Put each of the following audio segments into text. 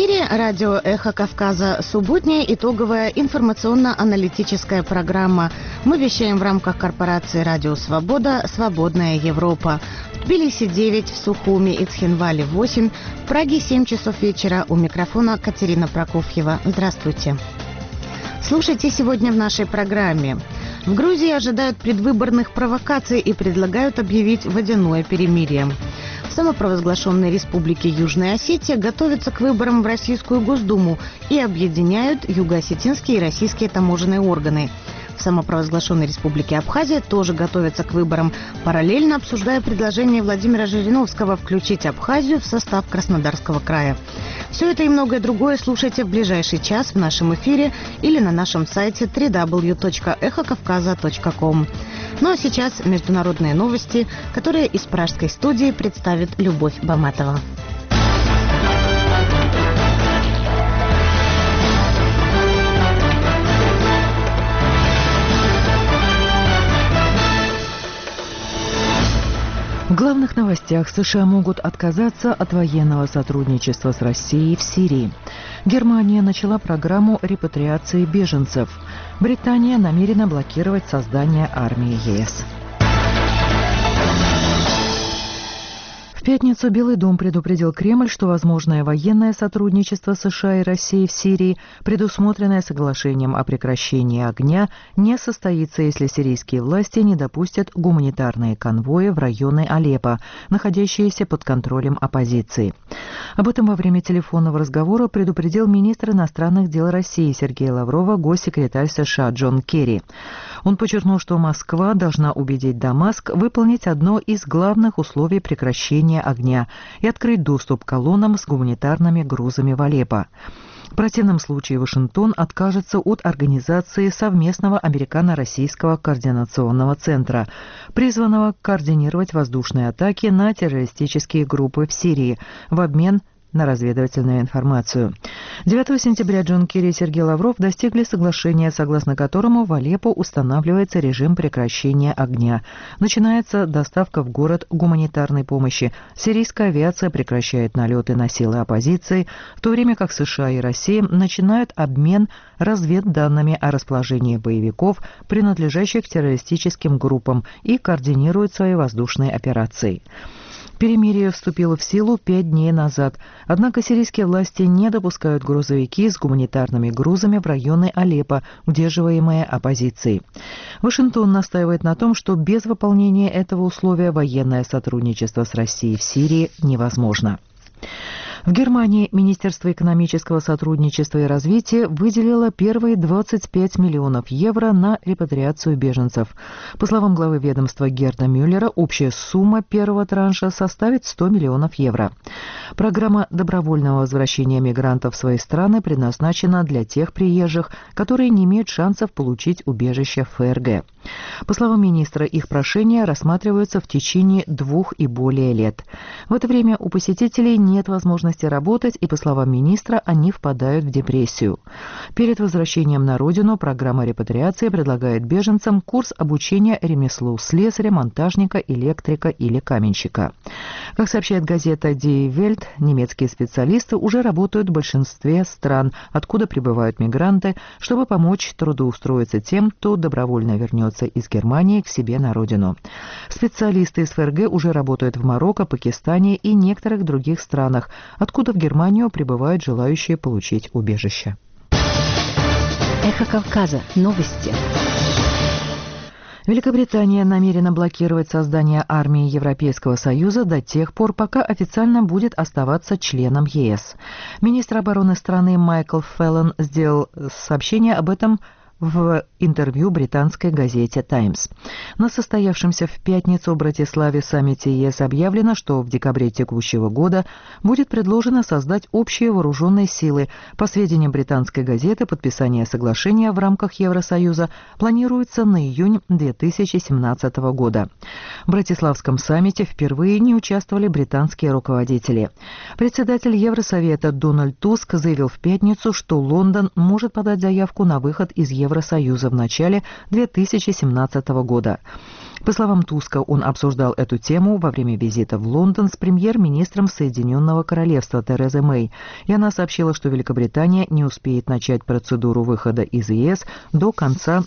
эфире радио «Эхо Кавказа», субботняя итоговая информационно-аналитическая программа. Мы вещаем в рамках корпорации «Радио Свобода. Свободная Европа». В Тбилиси 9, в Сухуми и Цхинвале 8, в Праге 7 часов вечера. У микрофона Катерина Прокофьева. Здравствуйте. Слушайте сегодня в нашей программе. В Грузии ожидают предвыборных провокаций и предлагают объявить водяное перемирие. В самопровозглашенной республике Южная Осетия готовятся к выборам в Российскую Госдуму и объединяют юго-осетинские и российские таможенные органы. В самопровозглашенной республике Абхазия тоже готовятся к выборам, параллельно обсуждая предложение Владимира Жириновского включить Абхазию в состав Краснодарского края. Все это и многое другое слушайте в ближайший час в нашем эфире или на нашем сайте www.ekhokavkaza.com. Ну а сейчас международные новости, которые из пражской студии представит Любовь Баматова. В главных новостях: США могут отказаться от военного сотрудничества с Россией в Сирии. Германия начала программу репатриации беженцев. Британия намерена блокировать создание армии ЕС. В пятницу Белый дом предупредил Кремль, что возможное военное сотрудничество США и России в Сирии, предусмотренное соглашением о прекращении огня, не состоится, если сирийские власти не допустят гуманитарные конвои в районы Алеппо, находящиеся под контролем оппозиции. Об этом во время телефонного разговора предупредил министр иностранных дел России Сергей Лавров, госсекретарь США Джон Керри. Он подчеркнул, что Москва должна убедить Дамаск выполнить одно из главных условий прекращения огня и открыть доступ к колоннам с гуманитарными грузами в Алеппо. В противном случае Вашингтон откажется от организации совместного американо-российского координационного центра, призванного координировать воздушные атаки на террористические группы в Сирии в обмен на разведывательную информацию. 9 сентября Джон Керри и Сергей Лавров достигли соглашения, согласно которому в Алеппо устанавливается режим прекращения огня. Начинается доставка в город гуманитарной помощи. Сирийская авиация прекращает налеты на силы оппозиции, в то время как США и Россия начинают обмен разведданными о расположении боевиков, принадлежащих террористическим группам, и координируют свои воздушные операции. Перемирие вступило в силу 5 дней назад, однако сирийские власти не допускают грузовики с гуманитарными грузами в районы Алеппо, удерживаемые оппозицией. Вашингтон настаивает на том, что без выполнения этого условия военное сотрудничество с Россией в Сирии невозможно. В Германии Министерство экономического сотрудничества и развития выделило первые 25 миллионов евро на репатриацию беженцев. По словам главы ведомства Герда Мюллера, общая сумма первого транша составит 100 миллионов евро. Программа добровольного возвращения мигрантов в свои страны предназначена для тех приезжих, которые не имеют шансов получить убежище в ФРГ. По словам министра, их прошения рассматриваются в течение 2 и более лет. В это время у посетителей нет возможности работать, и, по словам министра, они впадают в депрессию. Перед возвращением на родину программа репатриации предлагает беженцам курс обучения ремеслу слесаря, монтажника, электрика или каменщика. Как сообщает газета Die Welt, немецкие специалисты уже работают в большинстве стран, откуда прибывают мигранты, чтобы помочь трудоустроиться тем, кто добровольно вернется из Германии к себе на родину. Специалисты из ФРГ уже работают в Марокко, Пакистане и некоторых других странах, откуда в Германию прибывают желающие получить убежище. Эхо Кавказа. Новости. Великобритания намерена блокировать создание армии Европейского Союза до тех пор, пока официально будет оставаться членом ЕС. Министр обороны страны Майкл Феллон сделал сообщение об этом в интервью британской газете «Таймс». На состоявшемся в пятницу в Братиславе саммите ЕС объявлено, что в декабре текущего года будет предложено создать общие вооруженные силы. По сведениям британской газеты, подписание соглашения в рамках Евросоюза планируется на июнь 2017 года. В Братиславском саммите впервые не участвовали британские руководители. Председатель Евросовета Дональд Туск заявил в пятницу, что Лондон может подать заявку на выход из Евросоюза в начале 2017 года. По словам Туска, он обсуждал эту тему во время визита в Лондон с премьер-министром Соединенного Королевства Терезой Мэй, и она сообщила, что Великобритания не успеет начать процедуру выхода из ЕС до конца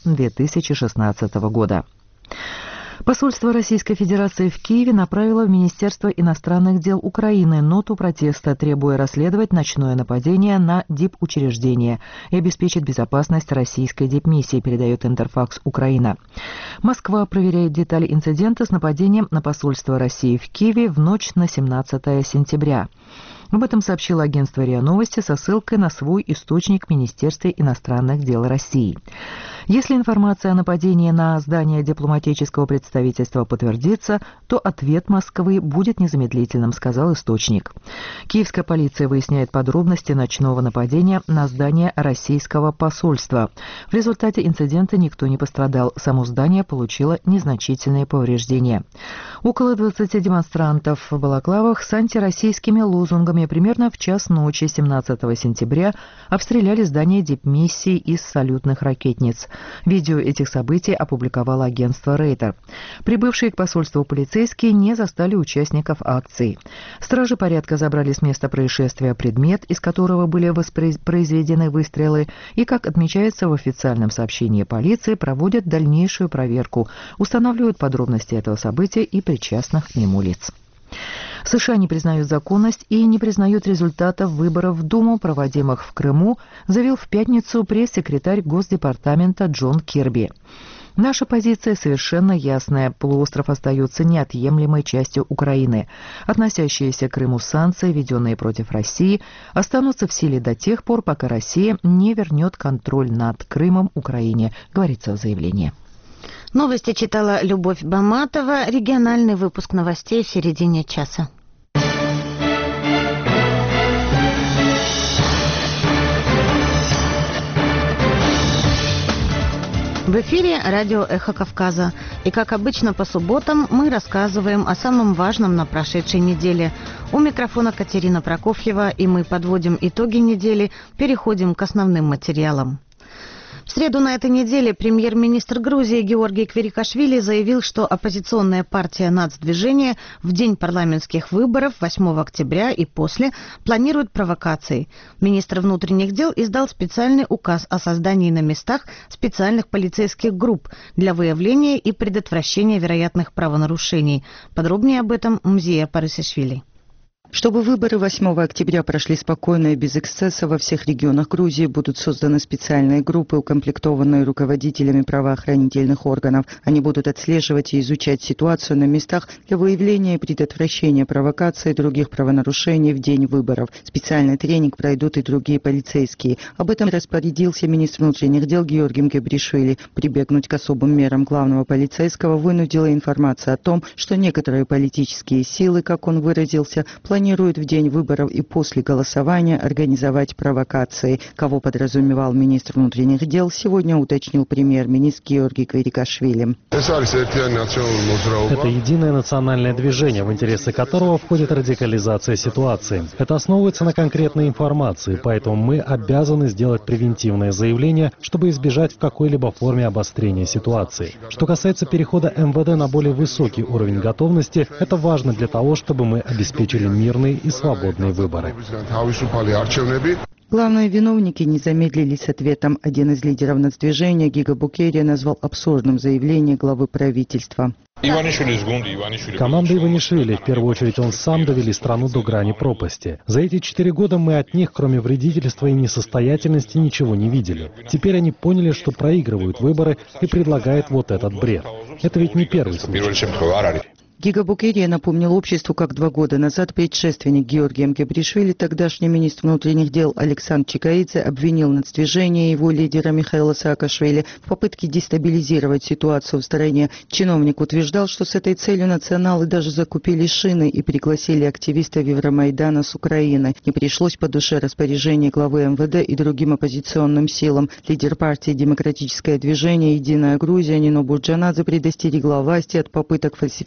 2016 года. Посольство Российской Федерации в Киеве направило в Министерство иностранных дел Украины ноту протеста, требуя расследовать ночное нападение на дипучреждение и обеспечить безопасность российской дипмиссии, передает Интерфакс Украина. Москва проверяет детали инцидента с нападением на посольство России в Киеве в ночь на 17 сентября. Об этом сообщило агентство РИА Новости со ссылкой на свой источник в Министерстве иностранных дел России. Если информация о нападении на здание дипломатического представительства подтвердится, то ответ Москвы будет незамедлительным, сказал источник. Киевская полиция выясняет подробности ночного нападения на здание российского посольства. В результате инцидента никто не пострадал. Само здание получило незначительные повреждения. Около 20 демонстрантов в балаклавах с антироссийскими лозунгами примерно в час ночи 17 сентября обстреляли здание дипмиссии из салютных ракетниц. Видео этих событий опубликовало агентство Рейтер. Прибывшие к посольству полицейские не застали участников акции. Стражи порядка забрали с места происшествия предмет, из которого были воспроизведены выстрелы, и, как отмечается в официальном сообщении полиции, проводят дальнейшую проверку, устанавливают подробности этого события и причастных к нему лиц. США не признают законность и не признают результатов выборов в Думу, проводимых в Крыму, заявил в пятницу пресс-секретарь Госдепартамента Джон Кирби. Наша позиция совершенно ясная. Полуостров остается неотъемлемой частью Украины. Относящиеся к Крыму санкции, введенные против России, останутся в силе до тех пор, пока Россия не вернет контроль над Крымом Украине, говорится в заявлении. Новости читала Любовь Баматова. Региональный выпуск новостей в середине часа. В эфире радио «Эхо Кавказа». И, как обычно, по субботам мы рассказываем о самом важном на прошедшей неделе. У микрофона Катерина Прокофьева, и мы подводим итоги недели, переходим к основным материалам. В среду на этой неделе премьер-министр Грузии Георгий Квирикашвили заявил, что оппозиционная партия «Нацдвижение» в день парламентских выборов 8 октября и после планирует провокации. Министр внутренних дел издал специальный указ о создании на местах специальных полицейских групп для выявления и предотвращения вероятных правонарушений. Подробнее об этом Мзия Парисишвили. Чтобы выборы 8 октября прошли спокойно и без эксцесса, во всех регионах Грузии будут созданы специальные группы, укомплектованные руководителями правоохранительных органов. Они будут отслеживать и изучать ситуацию на местах для выявления и предотвращения провокаций и других правонарушений в день выборов. Специальный тренинг пройдут и другие полицейские. Об этом распорядился министр внутренних дел Георгий Гебришвили. Прибегнуть к особым мерам главного полицейского вынудила информация о том, что некоторые политические силы, как он выразился, планируют в день выборов и после голосования организовать провокации. Кого подразумевал министр внутренних дел, сегодня уточнил премьер-министр Георгий Квирикашвили. Это единое национальное движение, в интересы которого входит радикализация ситуации. Это основывается на конкретной информации, поэтому мы обязаны сделать превентивное заявление, чтобы избежать в какой-либо форме обострения ситуации. Что касается перехода МВД на более высокий уровень готовности, это важно для того, чтобы мы обеспечили мирные и свободные выборы. Главные виновники не замедлили с ответом. Один из лидеров нацдвижения, Гига Букерия, назвал абсурдным заявление главы правительства. Команда Иванишвили, в первую очередь он сам, довели страну до грани пропасти. За эти 4 года мы от них, кроме вредительства и несостоятельности, ничего не видели. Теперь они поняли, что проигрывают выборы и предлагают вот этот бред. Это ведь не первый случай. Гига Букерия напомнил обществу, как 2 года назад предшественник Георгием Гебришвили, тогдашний министр внутренних дел Александр Чикаидзе, обвинил нацдвижение и его лидера Михаила Саакашвили в попытке дестабилизировать ситуацию в стране. Чиновник утверждал, что с этой целью националы даже закупили шины и пригласили активистов Евромайдана с Украины. Не пришлось по душе распоряжение главы МВД и другим оппозиционным силам. Лидер партии «Демократическое движение. Единая Грузия» Нино Бурджанадзе предостерегла власти от попыток фальсификации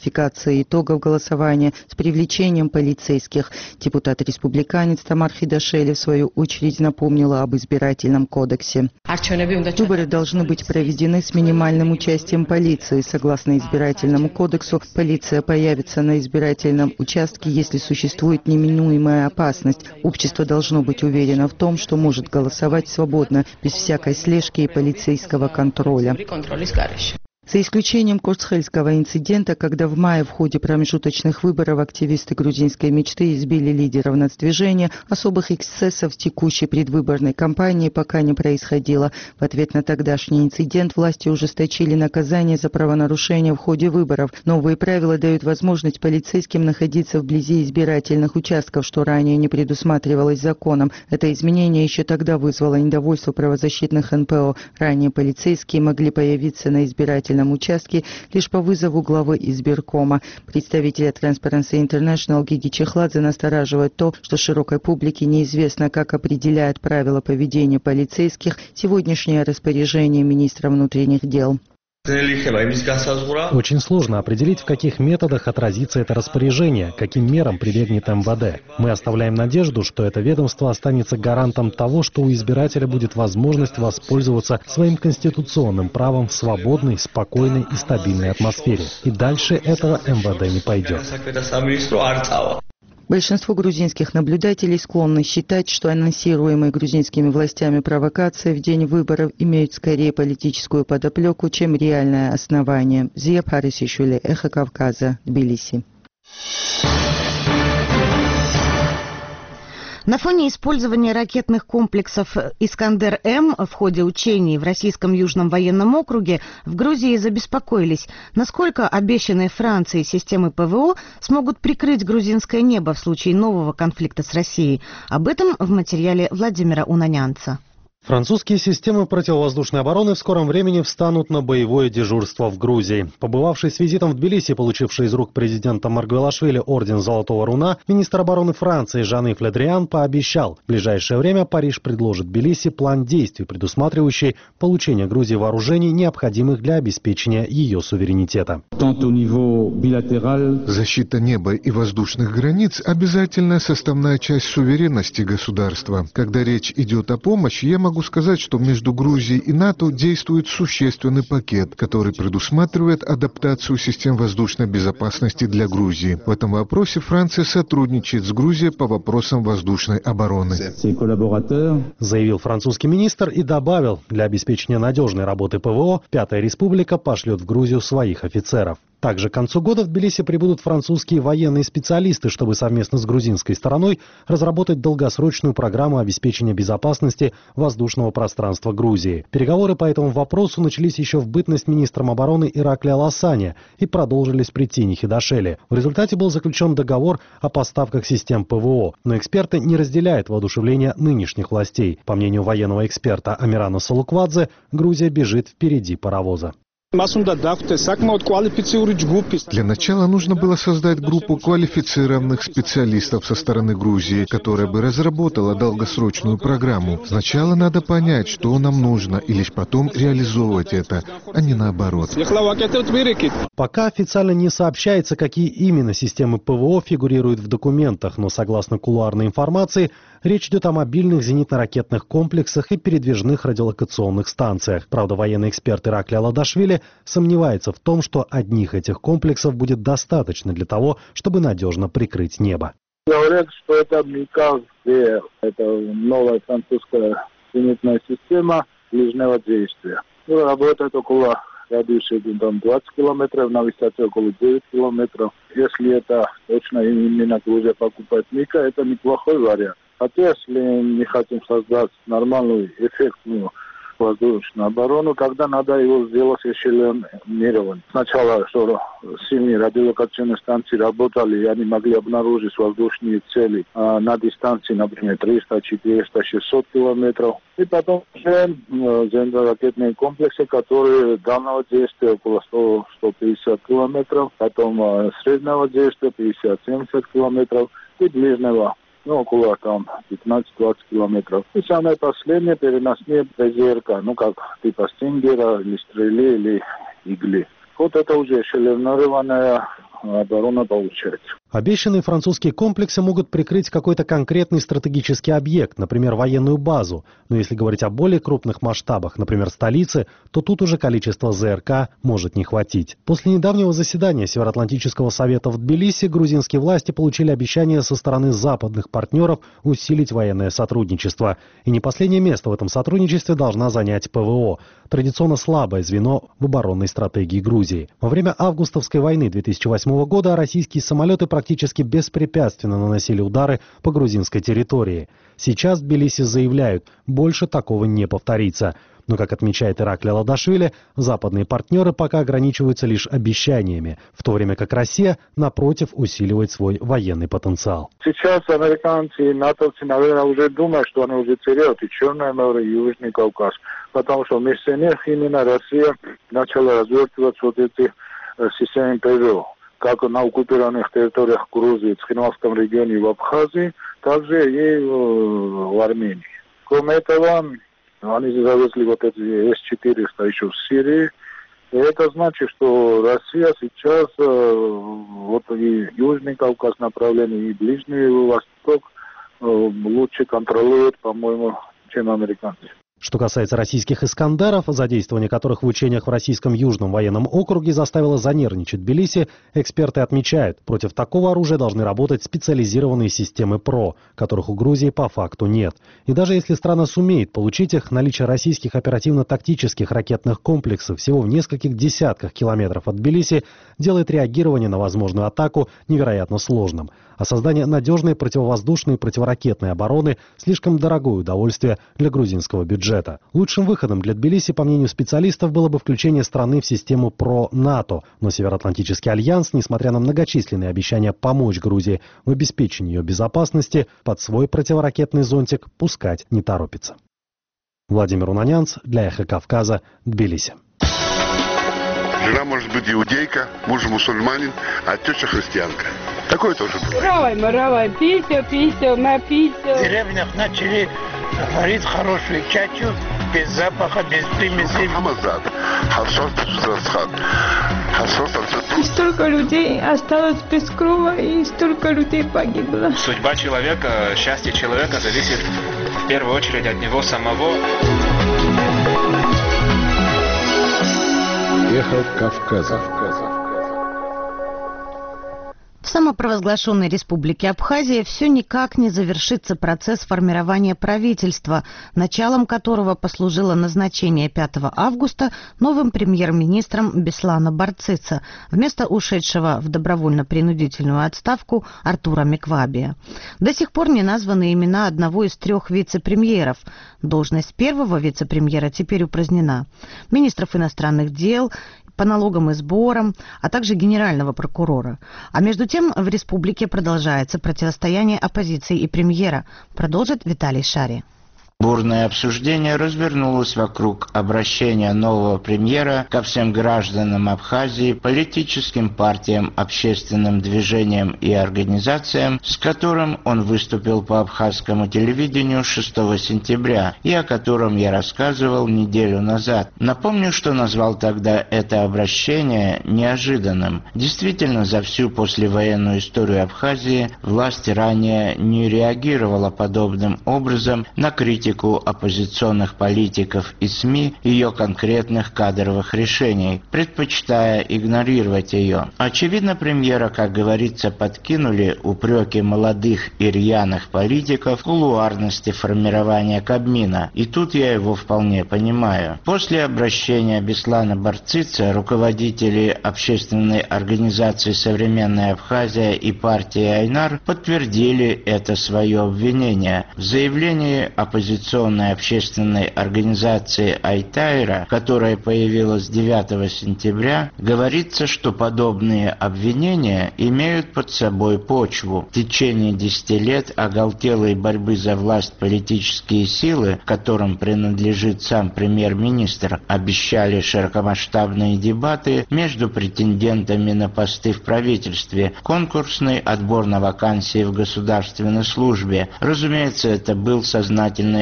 презентации итогов голосования с привлечением полицейских. Депутат-республиканец Тамар Хидашели в свою очередь напомнила об избирательном кодексе. Выборы должны быть проведены с минимальным участием полиции. Согласно избирательному кодексу, полиция появится на избирательном участке, если существует неминуемая опасность. Общество должно быть уверено в том, что может голосовать свободно, без всякой слежки и полицейского контроля. За исключением Курцхельского инцидента, когда в мае в ходе промежуточных выборов активисты грузинской мечты избили лидеров нацдвижения, особых эксцессов в текущей предвыборной кампании пока не происходило. В ответ на тогдашний инцидент власти ужесточили наказание за правонарушения в ходе выборов. Новые правила дают возможность полицейским находиться вблизи избирательных участков, что ранее не предусматривалось законом. Это изменение еще тогда вызвало недовольство правозащитных НПО. Ранее полицейские могли появиться на избирательном участке лишь по вызову главы избиркома. Представителя Transparency International Гиги Чехладзе настораживает то, что широкой публике неизвестно, как определяют правила поведения полицейских сегодняшнее распоряжение министра внутренних дел. Очень сложно определить, в каких методах отразится это распоряжение, каким мерам прибегнет МВД. Мы оставляем надежду, что это ведомство останется гарантом того, что у избирателя будет возможность воспользоваться своим конституционным правом в свободной, спокойной и стабильной атмосфере. И дальше этого МВД не пойдет. Большинство грузинских наблюдателей склонны считать, что анонсируемые грузинскими властями провокации в день выборов имеют скорее политическую подоплеку, чем реальное основание. Зия Парисишвили, Эхо Кавказа, Тбилиси. На фоне использования ракетных комплексов «Искандер-М» в ходе учений в Российском Южном военном округе в Грузии забеспокоились, насколько обещанные Францией системы ПВО смогут прикрыть грузинское небо в случае нового конфликта с Россией. Об этом в материале Владимира Унанянца. Французские системы противовоздушной обороны в скором времени встанут на боевое дежурство в Грузии. Побывавший с визитом в Тбилиси, получивший из рук президента Маргвелашвили орден Золотого Руна, министр обороны Франции Жан-Ив Ле Дриан пообещал, в ближайшее время Париж предложит Тбилиси план действий, предусматривающий получение Грузии вооружений, необходимых для обеспечения ее суверенитета. Защита неба и воздушных границ – обязательная составная часть суверенности государства. Когда речь идет о помощи, я могу сказать, что между Грузией и НАТО действует существенный пакет, который предусматривает адаптацию систем воздушной безопасности для Грузии. В этом вопросе Франция сотрудничает с Грузией по вопросам воздушной обороны. Заявил французский министр и добавил, для обеспечения надежной работы ПВО Пятая Республика пошлет в Грузию своих офицеров. Также к концу года в Тбилиси прибудут французские военные специалисты, чтобы совместно с грузинской стороной разработать долгосрочную программу обеспечения безопасности воздушного пространства Грузии. Переговоры по этому вопросу начались еще в бытность министром обороны Иракли Аласани и продолжились при Тине Хидашели. В результате был заключен договор о поставках систем ПВО, но эксперты не разделяют воодушевление нынешних властей. По мнению военного эксперта Амирана Солуквадзе, Грузия бежит впереди паровоза. Для начала нужно было создать группу квалифицированных специалистов со стороны Грузии, которая бы разработала долгосрочную программу. Сначала надо понять, что нам нужно, и лишь потом реализовывать это, а не наоборот. Пока официально не сообщается, какие именно системы ПВО фигурируют в документах, но согласно кулуарной информации, речь идет о мобильных зенитно-ракетных комплексах и передвижных радиолокационных станциях. Правда, военный эксперт Иракли Аладашвили сомневается в том, что одних этих комплексов будет достаточно для того, чтобы надежно прикрыть небо. Говорят, что это МИК-2, это новая французская зенитная система ближнего действия. Работает около радиуса 20 километров, на высоте около 9 километров. Если это точно именно Грузия покупает МИКа, это неплохой вариант. Хотя, если не хотим создать нормальную эффектную воздушную оборону, тогда надо его сделать эшелонирован. Сначала, что сильные радиолокационные станции работали, и они могли обнаружить воздушные цели на дистанции, например, 300, 400, 600 километров. И потом уже зенитно-ракетные комплексы, которые дальнего действия около 100-150 километров, потом среднего действия 50-70 километров и ближнего около 15-20 километров. И самое последнее, переносные ПЗРК, как типа Стингера, или Стрели, или Игли. Вот это уже эшелонированная оборона получает. Обещанные французские комплексы могут прикрыть какой-то конкретный стратегический объект, например, военную базу. Но если говорить о более крупных масштабах, например, столицы, то тут уже количество ЗРК может не хватить. После недавнего заседания Североатлантического совета в Тбилиси грузинские власти получили обещание со стороны западных партнеров усилить военное сотрудничество. И не последнее место в этом сотрудничестве должна занять ПВО, традиционно слабое звено в оборонной стратегии Грузии. Во время августовской войны 2008 года российские самолеты практически беспрепятственно наносили удары по грузинской территории. Сейчас в Тбилиси заявляют, больше такого не повторится. Но, как отмечает Ираклий Ладашвили, западные партнеры пока ограничиваются лишь обещаниями, в то время как Россия, напротив, усиливает свой военный потенциал. Сейчас американцы и натовцы, наверное, уже думают, что они уже теряют и Черное море, и Южный Кавказ. Потому что вместо них именно Россия начала развертывать вот эти системы ПВО. Как на оккупированных территориях Грузии, в Цхинвальском регионе и в Абхазии, также и в Армении. Кроме этого, они завезли вот эти С-400 еще в Сирии. И это значит, что Россия сейчас вот и Южный Кавказ направление, и Ближний Восток лучше контролирует, по-моему, чем американцы. Что касается российских «Искандеров», задействование которых в учениях в российском Южном военном округе заставило занервничать Тбилиси, эксперты отмечают, против такого оружия должны работать специализированные системы ПРО, которых у Грузии по факту нет. И даже если страна сумеет получить их, наличие российских оперативно-тактических ракетных комплексов всего в нескольких десятках километров от Тбилиси делает реагирование на возможную атаку невероятно сложным. А создание надежной противовоздушной и противоракетной обороны – слишком дорогое удовольствие для грузинского бюджета. Лучшим выходом для Тбилиси, по мнению специалистов, было бы включение страны в систему ПРО НАТО. Но Североатлантический альянс, несмотря на многочисленные обещания помочь Грузии в обеспечении ее безопасности, под свой противоракетный зонтик пускать не торопится. Владимир Унанянц для «Эхо Кавказа», Тбилиси. Жена может быть иудейка, муж мусульманин, а теща христианка. Такое тоже бывает. Равай, писю, на писю. В деревнях начали варить хорошую чачу, без запаха, без примесей. И столько людей осталось без крова, и столько людей погибло. Судьба человека, счастье человека зависит в первую очередь от него самого. Эхо Кавказа. В самопровозглашенной республике Абхазия все никак не завершится процесс формирования правительства, началом которого послужило назначение 5 августа новым премьер-министром Беслана Барцыца вместо ушедшего в добровольно-принудительную отставку Артура Меквабия. До сих пор не названы имена одного из 3 вице-премьеров. Должность первого вице-премьера теперь упразднена. Министров иностранных дел, по налогам и сборам, а также генерального прокурора. А между тем в республике продолжается противостояние оппозиции и премьера, продолжит Виталий Шари. Бурное обсуждение развернулось вокруг обращения нового премьера ко всем гражданам Абхазии, политическим партиям, общественным движениям и организациям, с которым он выступил по абхазскому телевидению 6 сентября и о котором я рассказывал неделю назад. Напомню, что назвал тогда это обращение неожиданным. Действительно, за всю послевоенную историю Абхазии власть ранее не реагировала подобным образом на критику оппозиционных политиков и СМИ ее конкретных кадровых решений, предпочитая игнорировать ее. Очевидно, премьера, как говорится, подкинули упреки молодых и рьяных политиков в кулуарности формирования Кабмина, и тут я его вполне понимаю. После обращения Беслана Барцыца руководители общественной организации «Современная Абхазия» и партии Айнар подтвердили это свое обвинение. В заявлении оппозиционной общественной организации Айтайра, которая появилась 9 сентября, говорится, что подобные обвинения имеют под собой почву. В течение 10 лет оголтелой борьбы за власть политические силы, которым принадлежит сам премьер-министр, обещали широкомасштабные дебаты между претендентами на посты в правительстве, конкурсный отбор на вакансии в государственной службе. Разумеется, это был сознательный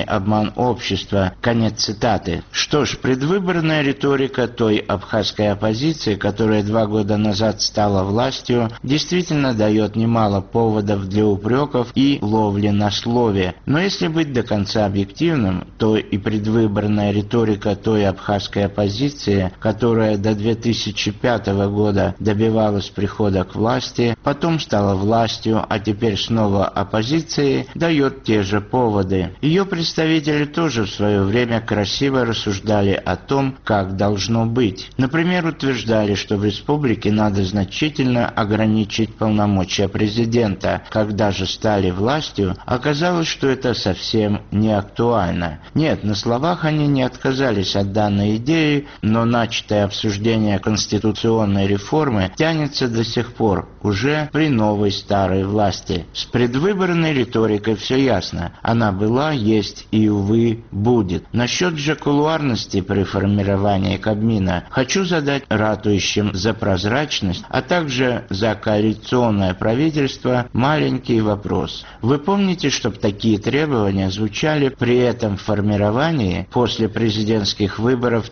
полный обман общества». Конец цитаты. Что ж, предвыборная риторика той абхазской оппозиции, которая 2 года назад стала властью, действительно дает немало поводов для упреков и ловли на слове. Но если быть до конца объективным, то и предвыборная риторика той абхазской оппозиции, которая до 2005 года добивалась прихода к власти, потом стала властью, а теперь снова оппозицией, дает те же поводы. Ее представители тоже в свое время красиво рассуждали о том, как должно быть. Например, утверждали, что в республике надо значительно ограничить полномочия президента. Когда же стали властью, оказалось, что это совсем не актуально. Нет, на словах они не отказались от данной идеи, но начатое обсуждение конституционной реформы тянется до сих пор, уже при новой старой власти. С предвыборной риторикой все ясно. Она была, есть и, увы, будет. Насчет же кулуарности при формировании Кабмина хочу задать ратующим за прозрачность, а также за коалиционное правительство маленький вопрос. Вы помните, чтобы такие требования звучали при этом формировании после президентских выборов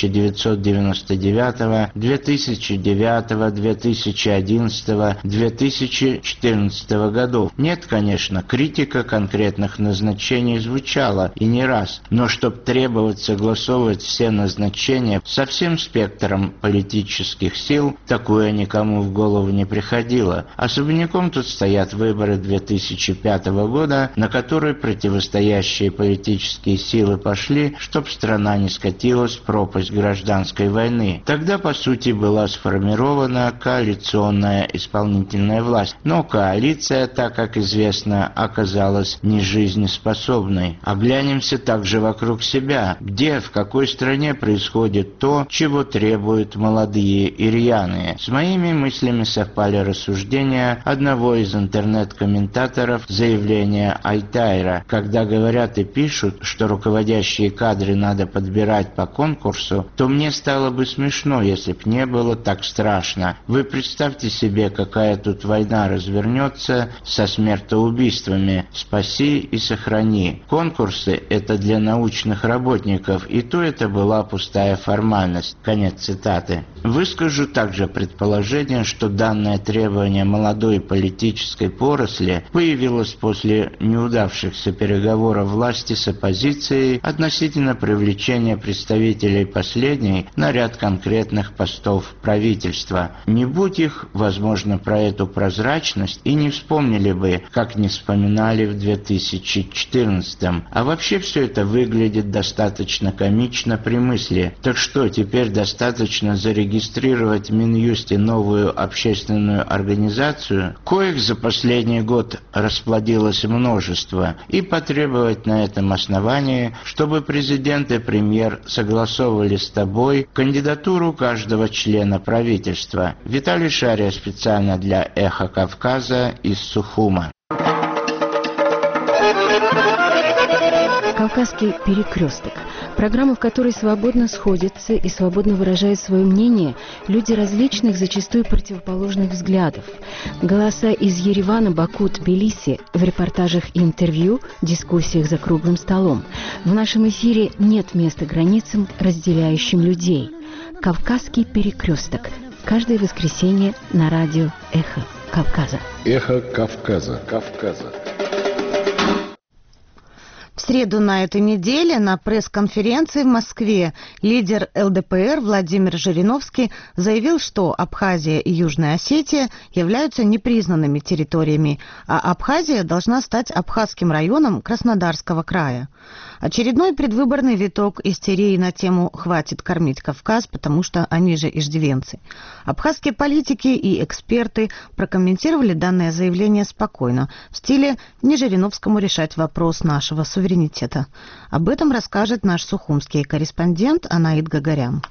1999, 2009, 2011, 2014 годов? Нет, конечно, критика конкретных назначений звучала и не раз, но чтобы требовать согласовывать все назначения со всем спектром политических сил, такое никому в голову не приходило. Особняком тут стоят выборы 2005 года, на которые противостоящие политические силы пошли, чтобы страна не скатилась в пропасть гражданской войны. Тогда, по сути, была сформирована коалиционная исполнительная власть, но коалиция, так как известно, оказалась не жизнеспособной. Оглянемся также вокруг себя. Где, в какой стране происходит то, чего требуют молодые и рьяные? С моими мыслями совпали рассуждения одного из интернет-комментаторов заявления Альтайра, когда говорят и пишут, что руководящие кадры надо подбирать по конкурсу, то мне стало бы смешно, если б не было так страшно. Вы представьте себе, какая тут война развернется со смертоубийствами. Спаси и сохрани. Конкурсы – это для научных работников, и то это была пустая формальность. Конец цитаты. Выскажу также предположение, что данное требование молодой политической поросли появилось после неудавшихся переговоров власти с оппозицией относительно привлечения представителей последней на ряд конкретных постов правительства. Не будь их, возможно, про эту прозрачность и не вспомнили бы, как не вспоминали в 2014-м. А вообще все это выглядит достаточно комично при мысли. Так что, теперь достаточно зарегистрировать в Минюсте новую общественную организацию, коих за последний год расплодилось множество, и потребовать на этом основании, чтобы президент и премьер согласовывали с тобой кандидатуру каждого члена правительства. Виталий Шария специально для «Эхо Кавказа» из Сухума. «Кавказский перекресток». Программа, в которой свободно сходятся и свободно выражают свое мнение люди различных, зачастую противоположных взглядов. Голоса из Еревана, Баку, Тбилиси в репортажах и интервью, дискуссиях за круглым столом. В нашем эфире нет места границам, разделяющим людей. «Кавказский перекресток». Каждое воскресенье на радио «Эхо Кавказа». «Эхо Кавказа». Кавказа. В среду на этой неделе на пресс-конференции в Москве лидер ЛДПР Владимир Жириновский заявил, что Абхазия и Южная Осетия являются непризнанными территориями, а Абхазия должна стать абхазским районом Краснодарского края. Очередной предвыборный виток истерии на тему «Хватит кормить Кавказ, потому что они же иждивенцы». Абхазские политики и эксперты прокомментировали данное заявление спокойно, в стиле «не Жириновскому решать вопрос нашего суверенитета». Об этом расскажет наш сухумский корреспондент Анаид Гагарян.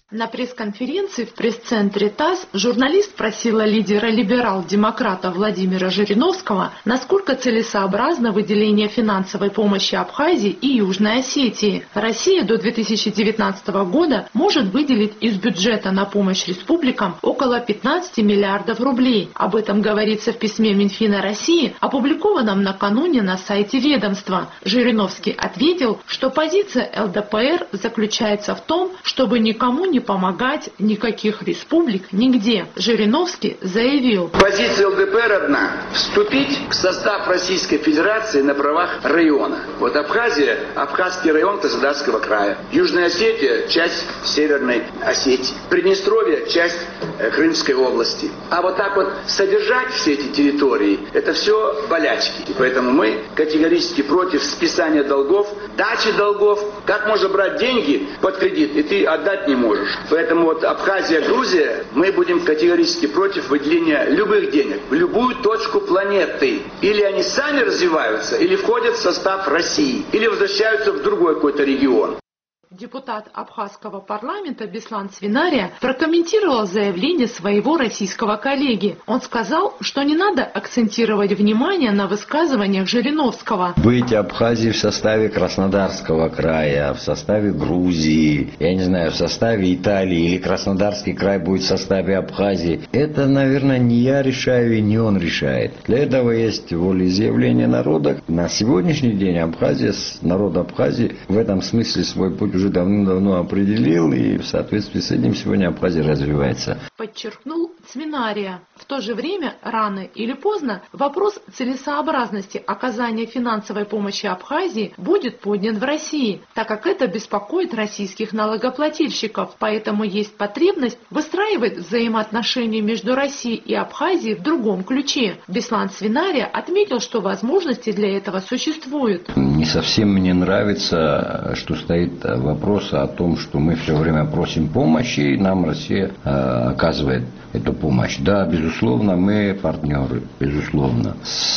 На пресс-конференции в пресс-центре ТАСС журналист просила лидера либерал-демократа Владимира Жириновского, насколько целесообразно выделение финансовой помощи Абхазии и Южной Осетии. Россия до 2019 года может выделить из бюджета на помощь республикам около 15 миллиардов рублей. Об этом говорится в письме Минфина России, опубликованном накануне на сайте ведомства. Жириновский ответил, что позиция ЛДПР заключается в том, чтобы никому не помогать, никаких республик нигде. Жириновский заявил: позиция ЛДПР одна – вступить в состав Российской Федерации на правах района. Вот Абхазия – Абхазский район Краснодарского края. Южная Осетия – часть Северной Осетии. Приднестровье – часть Крымской области. А вот так вот содержать все эти территории – это все болячки. И поэтому мы категорически против списания долгов, дачи долгов. Как можно брать деньги под кредит, и ты отдать не можешь. Поэтому вот Абхазия, Грузия, мы будем категорически против выделения любых денег в любую точку планеты. Или они сами развиваются, или входят в состав России, или возвращаются в другой какой-то регион. Депутат абхазского парламента Беслан Свинария прокомментировал заявление своего российского коллеги. Он сказал, что не надо акцентировать внимание на высказываниях Жириновского. Быть Абхазией в составе Краснодарского края, в составе Грузии, я не знаю, в составе Италии, или Краснодарский край будет в составе Абхазии, это, наверное, не я решаю и не он решает. Для этого есть волеизъявление народа. На сегодняшний день Абхазия, народ Абхазии в этом смысле свой путь уже давно определил, и в соответствии с этим сегодня Абхазия развивается. Подчеркнул Свинария. В то же время, рано или поздно, вопрос целесообразности оказания финансовой помощи Абхазии будет поднят в России, так как это беспокоит российских налогоплательщиков. Поэтому есть потребность выстраивать взаимоотношения между Россией и Абхазией в другом ключе. Беслан Свинария отметил, что возможности для этого существуют. Не совсем мне нравится, что стоит вопрос о том, что мы все время просим помощи, и нам Россия оказывает эту помощь. Да, безусловно, мы партнеры, безусловно.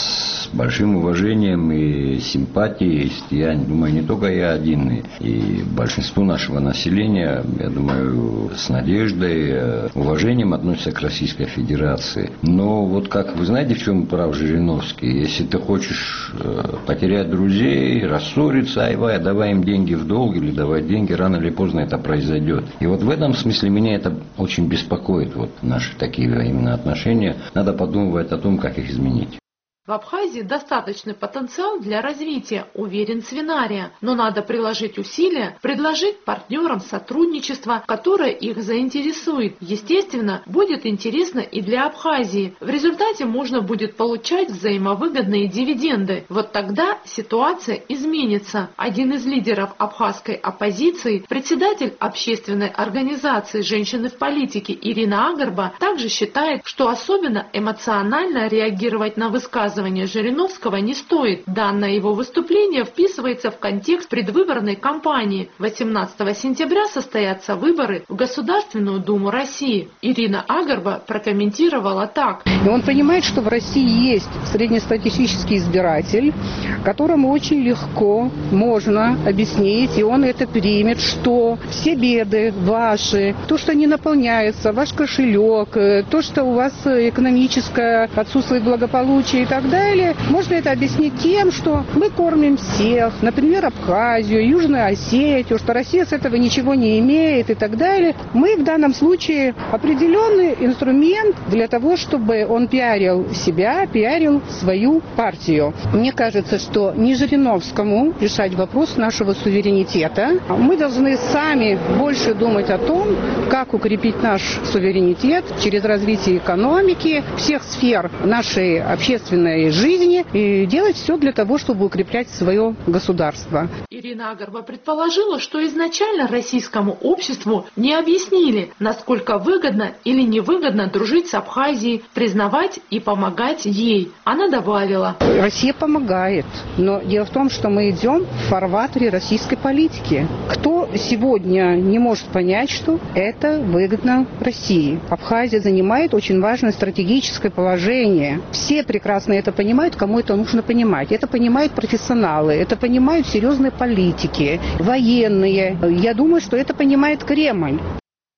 С большим уважением и симпатией, я думаю, не только я один, и большинство нашего населения, я думаю, с надеждой, уважением относятся к Российской Федерации. Но вот как вы знаете, в чем прав Жириновский? Если ты хочешь потерять друзей, рассориться, давай им деньги в долг или давай деньги, рано или поздно это произойдет. И вот в этом смысле меня это очень беспокоит, вот наши такие именно отношения. Надо подумать о том, как их изменить. В Абхазии достаточный потенциал для развития, уверен Свинария, но надо приложить усилия, предложить партнерам сотрудничество, которое их заинтересует. Естественно, будет интересно и для Абхазии. В результате можно будет получать взаимовыгодные дивиденды. Вот тогда ситуация изменится. Один из лидеров абхазской оппозиции, председатель общественной организации «Женщины в политике» Ирина Агарба, также считает, что особенно эмоционально реагировать на высказывания Жириновского не стоит. Данное его выступление вписывается в контекст предвыборной кампании. 18 сентября состоятся выборы в Государственную Думу России. Ирина Агарба прокомментировала так. И он понимает, что в России есть среднестатистический избиратель, которому очень легко можно объяснить, и он это примет, что все беды ваши, то, что не наполняется, ваш кошелек, то, что у вас экономическое отсутствие благополучия и так далее, можно это объяснить тем, что мы кормим всех, например, Абхазию, Южную Осетию, что Россия с этого ничего не имеет и так далее. Мы в данном случае определенный инструмент для того, чтобы он пиарил себя, пиарил свою партию. Мне кажется, что не Жириновскому решать вопрос нашего суверенитета. Мы должны сами больше думать о том, как укрепить наш суверенитет через развитие экономики, всех сфер нашей общественной жизни и делать все для того, чтобы укреплять свое государство. Ирина Агарба предположила, что изначально российскому обществу не объяснили, насколько выгодно или невыгодно дружить с Абхазией, признавать и помогать ей. Она добавила: Россия помогает, но дело в том, что мы идем в фарватере российской политики. Кто сегодня не может понять, что это выгодно России? Абхазия занимает очень важное стратегическое положение. Все прекрасно это понимают, кому это нужно понимать. Это понимают профессионалы, это понимают серьезные политики, военные. Я думаю, что это понимает Кремль.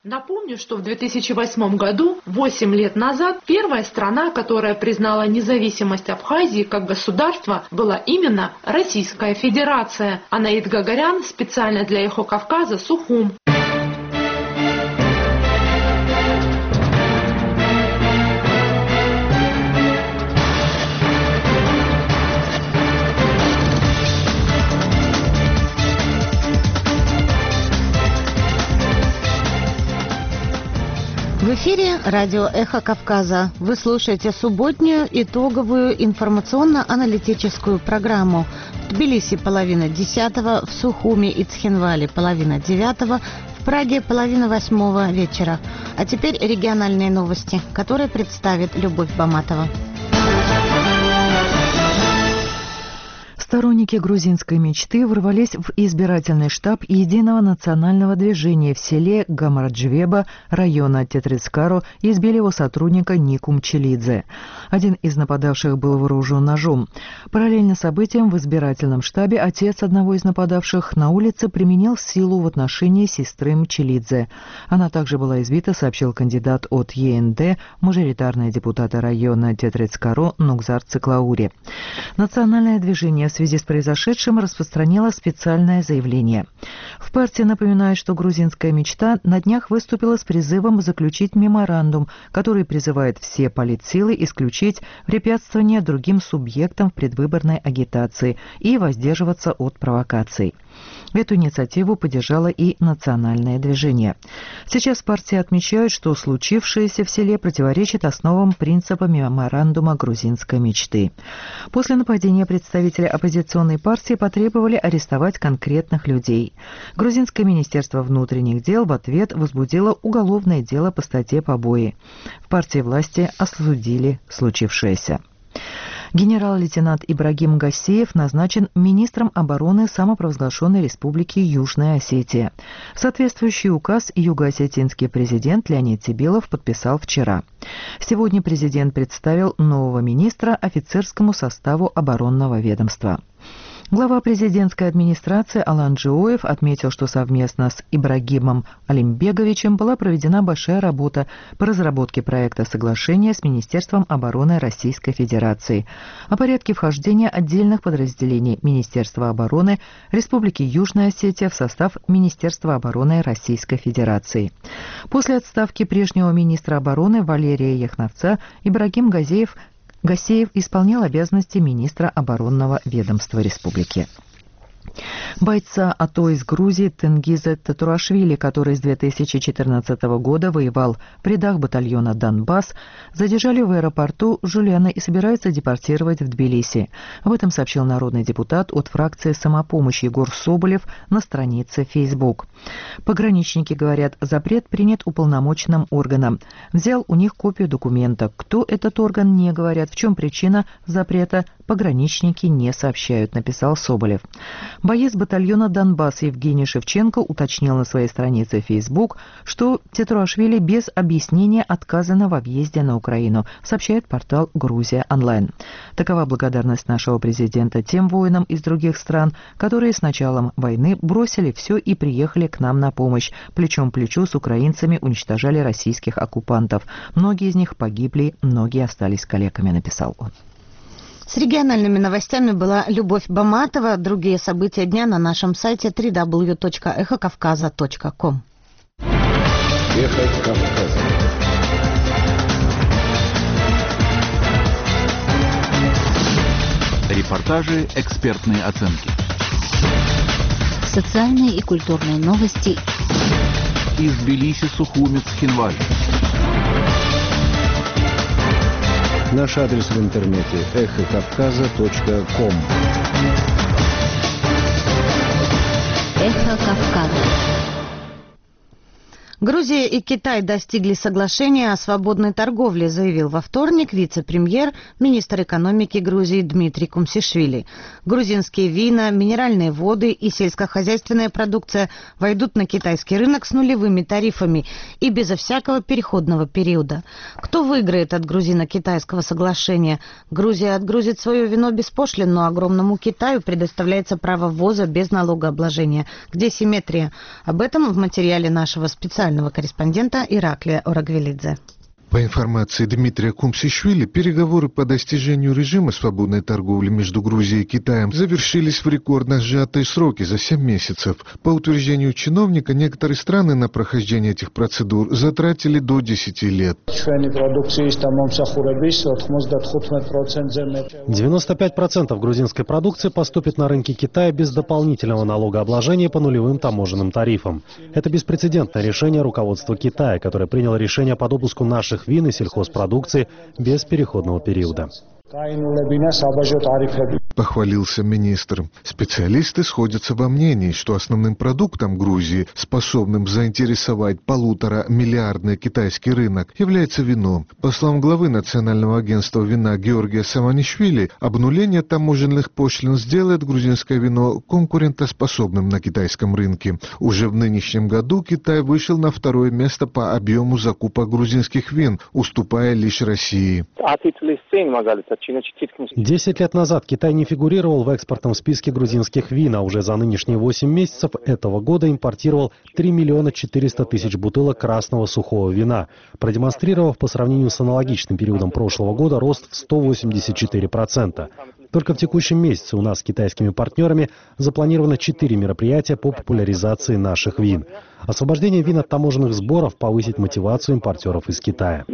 Напомню, что в 2008 году, 8 лет назад, первая страна, которая признала независимость Абхазии как государства, была именно Российская Федерация. Анаит Гагарян специально для «Эхо Кавказа», Сухум. В эфире радио «Эхо Кавказа». Вы слушаете субботнюю итоговую информационно-аналитическую программу. В Тбилиси 9:30, в Сухуме и Цхинвале 9:30, в Праге 7:30 вечера. А теперь региональные новости, которые представит Любовь Баматова. Сторонники грузинской мечты ворвались в избирательный штаб Единого национального движения в селе Гамарджвеба района Тетрицкаро и избили его сотрудника Нику Мчелидзе. Один из нападавших был вооружен ножом. Параллельно событиям в избирательном штабе отец одного из нападавших на улице применил силу в отношении сестры Мчелидзе. Она также была избита, сообщил кандидат от ЕНД, мажоритарный депутат района Тетрицкаро Нукзар Циклаури. Национальное движение в связи с произошедшим распространила специальное заявление. В партии напоминают, что грузинская мечта на днях выступила с призывом заключить меморандум, который призывает все политсилы исключить препятствования другим субъектам в предвыборной агитации и воздерживаться от провокаций. Эту инициативу поддержало и национальное движение. Сейчас партии отмечают, что случившееся в селе противоречит основам принципа меморандума грузинской мечты. После нападения представители оппозиционной партии потребовали арестовать конкретных людей. Грузинское министерство внутренних дел в ответ возбудило уголовное дело по статье «Побои». В партии власти осудили случившееся. Генерал-лейтенант Ибрагим Гасеев назначен министром обороны самопровозглашенной республики Южная Осетия. Соответствующий указ юго-осетинский президент Леонид Тибилов подписал вчера. Сегодня президент представил нового министра офицерскому составу оборонного ведомства. Глава президентской администрации Алан Джиоев отметил, что совместно с Ибрагимом Алимбеговичем была проведена большая работа по разработке проекта соглашения с Министерством обороны Российской Федерации о порядке вхождения отдельных подразделений Министерства обороны Республики Южная Осетия в состав Министерства обороны Российской Федерации. После отставки прежнего министра обороны Валерия Яхновца Ибрагим Гасеев исполнял обязанности министра оборонного ведомства республики. Бойца АТО из Грузии Тенгиза Татурашвили, который с 2014 года воевал в рядах батальона «Донбасс», задержали в аэропорту Жулена и собираются депортировать в Тбилиси. Об этом сообщил народный депутат от фракции «Самопомощь» Егор Соболев на странице Facebook. Пограничники говорят, запрет принят уполномоченным органом. Взял у них копию документа. Кто этот орган, не говорят. В чем причина запрета, пограничники не сообщают, написал Соболев. Боец батальона «Донбасс» Евгений Шевченко уточнил на своей странице Facebook, что Татурашвили без объяснения отказано во въезде на Украину, сообщает портал «Грузия онлайн». Такова благодарность нашего президента тем воинам из других стран, которые с началом войны бросили все и приехали к нам на помощь. Плечом к плечу с украинцами уничтожали российских оккупантов. Многие из них погибли, многие остались калеками, написал он. С региональными новостями была Любовь Баматова. Другие события дня на нашем сайте www.эхокавказа.ком. Эхо Кавказа. Репортажи, экспертные оценки. Социальные и культурные новости. Из Тбилиси, Сухуми, Цхинвали. Наш адрес в интернете эхокавказа.ком. Эхо Кавказа. Грузия и Китай достигли соглашения о свободной торговле, заявил во вторник вице-премьер, министр экономики Грузии Дмитрий Кумсишвили. Грузинские вина, минеральные воды и сельскохозяйственная продукция войдут на китайский рынок с нулевыми тарифами и безо всякого переходного периода. Кто выиграет от грузино-китайского соглашения? Грузия отгрузит свое вино беспошлинно, но огромному Китаю предоставляется право ввоза без налогообложения. Где симметрия? Об этом в материале нашего специального специального корреспондента Ираклия Орагвелидзе. По информации Дмитрия Кумсишвили, переговоры по достижению режима свободной торговли между Грузией и Китаем завершились в рекордно сжатые сроки за 7 месяцев. По утверждению чиновника, некоторые страны на прохождение этих процедур затратили до 10 лет. 95% грузинской продукции поступит на рынки Китая без дополнительного налогообложения по нулевым таможенным тарифам. Это беспрецедентное решение руководства Китая, которое приняло решение по допуску наших вин и сельхозпродукции без переходного периода. Похвалился министр. Специалисты сходятся во мнении, что основным продуктом Грузии, способным заинтересовать 1,5-миллиардный китайский рынок, является вино. По словам главы Национального агентства вина Георгия Саванишвили, обнуление таможенных пошлин сделает грузинское вино конкурентоспособным на китайском рынке. Уже в нынешнем году Китай вышел на 2-е место по объему закупок грузинских вин, уступая лишь России. 10 лет назад Китай не фигурировал в экспортном списке грузинских вин, а уже за нынешние 8 месяцев этого года импортировал 3 400 000 бутылок красного сухого вина, продемонстрировав по сравнению с аналогичным периодом прошлого года рост в 184%. Только в текущем месяце у нас с китайскими партнерами запланировано 4 мероприятия по популяризации наших вин. Освобождение вин от таможенных сборов повысит мотивацию импортеров из Китая.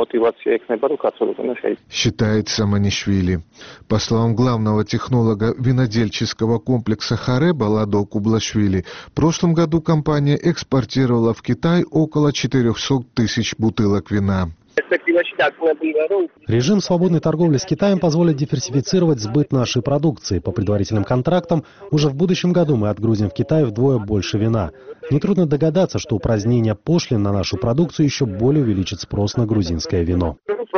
Считает Саманишвили. По словам главного технолога винодельческого комплекса Хареба Ладо Кублашвили, в прошлом году компания экспортировала в Китай около 400 000 бутылок вина. Режим свободной торговли с Китаем позволит диверсифицировать сбыт нашей продукции. По предварительным контрактам, уже в будущем году мы отгрузим в Китай вдвое больше вина. Нетрудно догадаться, что упразднение пошлин на нашу продукцию еще более увеличит спрос на грузинское вино.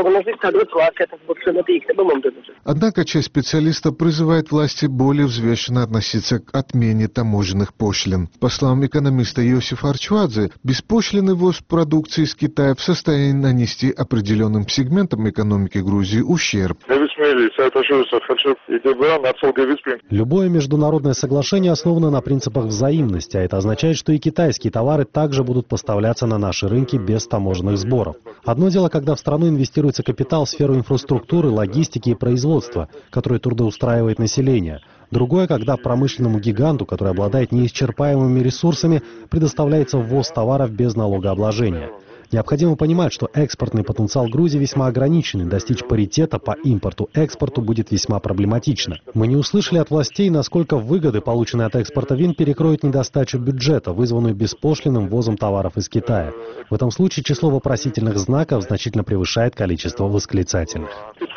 Однако часть специалистов призывает власти более взвешенно относиться к отмене таможенных пошлин. По словам экономиста Иосифа Арчвадзе, беспошлинный ввоз продукции из Китая в состоянии нанести определенным сегментам экономики Грузии ущерб. Любое международное соглашение основано на принципах взаимности, а это означает, что и китайские товары также будут поставляться на наши рынки без таможенных сборов. Одно дело, когда в страну инвестируется капитал в сферу инфраструктуры, логистики и производства, который трудоустраивает население. Другое, когда промышленному гиганту, который обладает неисчерпаемыми ресурсами, предоставляется ввоз товаров без налогообложения. Необходимо понимать, что экспортный потенциал Грузии весьма ограничен, и достичь паритета по импорту-экспорту будет весьма проблематично. Мы не услышали от властей, насколько выгоды, полученные от экспорта вин, перекроют недостачу бюджета, вызванную беспошлинным ввозом товаров из Китая. В этом случае число вопросительных знаков значительно превышает количество восклицательных.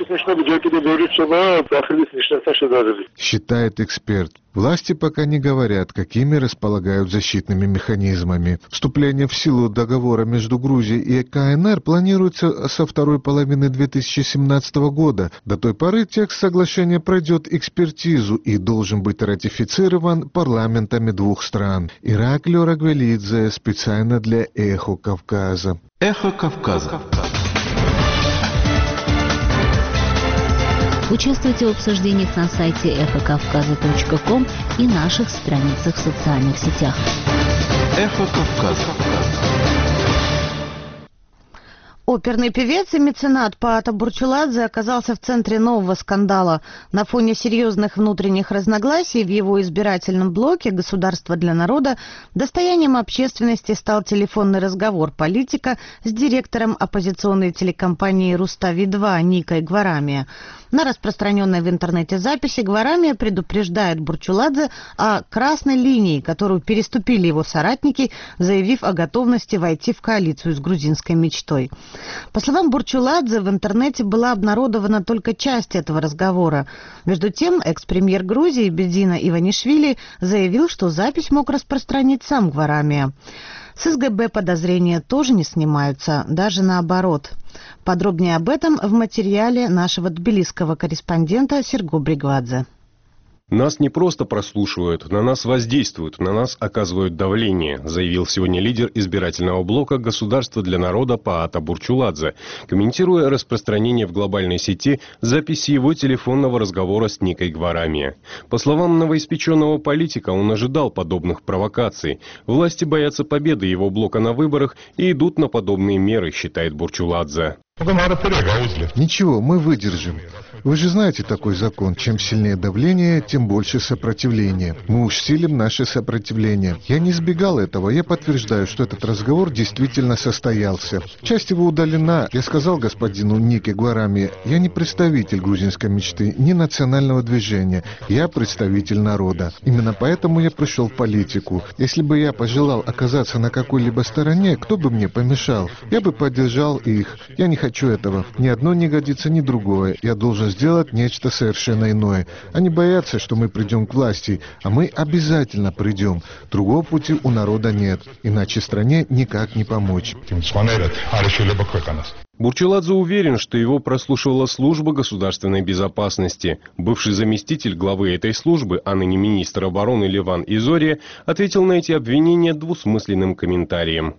Считает эксперт. Власти пока не говорят, какими располагают защитными механизмами. Вступление в силу договора между Грузией и КНР планируется со второй половины 2017 года. До той поры текст соглашения пройдет экспертизу и должен быть ратифицирован парламентами двух стран. Ираклий Орагвелидзе специально для «Эхо Кавказа». «Эхо Кавказа». Участвуйте в обсуждениях на сайте эхокавказа.ком и наших страницах в социальных сетях. Эхо Кавказа. Оперный певец и меценат Паата Бурчуладзе оказался в центре нового скандала. На фоне серьезных внутренних разногласий в его избирательном блоке «Государство для народа» достоянием общественности стал телефонный разговор политика с директором оппозиционной телекомпании «Рустави-2» Никой Гварамия. На распространенной в интернете записи Гварамия предупреждает Бурчуладзе о красной линии, которую переступили его соратники, заявив о готовности войти в коалицию с грузинской мечтой. По словам Бурчуладзе, в интернете была обнародована только часть этого разговора. Между тем, экс-премьер Грузии Бедина Иванишвили заявил, что запись мог распространить сам Гварамия. С СГБ подозрения тоже не снимаются, даже наоборот. Подробнее об этом в материале нашего тбилисского корреспондента Серго Бригвадзе. Нас не просто прослушивают, на нас воздействуют, на нас оказывают давление, заявил сегодня лидер избирательного блока «Государство для народа» Паата Бурчуладзе, комментируя распространение в глобальной сети записи его телефонного разговора с Никой Гварами. По словам новоиспеченного политика, он ожидал подобных провокаций. Власти боятся победы его блока на выборах и идут на подобные меры, считает Бурчуладзе. Ничего, мы выдержим. Вы же знаете такой закон. Чем сильнее давление, тем больше сопротивления. Мы усилим наше сопротивление. Я не избегал этого. Я подтверждаю, что этот разговор действительно состоялся. Часть его удалена. Я сказал господину Нике Гварами, я не представитель грузинской мечты, ни национального движения. Я представитель народа. Именно поэтому я пришел в политику. Если бы я пожелал оказаться на какой-либо стороне, кто бы мне помешал? Я бы поддержал их. Я не хочу этого. Ни одно не годится, ни другое. Я должен сделать нечто совершенно иное. Они боятся, что мы придем к власти, а мы обязательно придем. Другого пути у народа нет. Иначе стране никак не помочь. Бурчуладзе уверен, что его прослушивала служба государственной безопасности. Бывший заместитель главы этой службы, а ныне министр обороны Леван Изория, ответил на эти обвинения двусмысленным комментарием.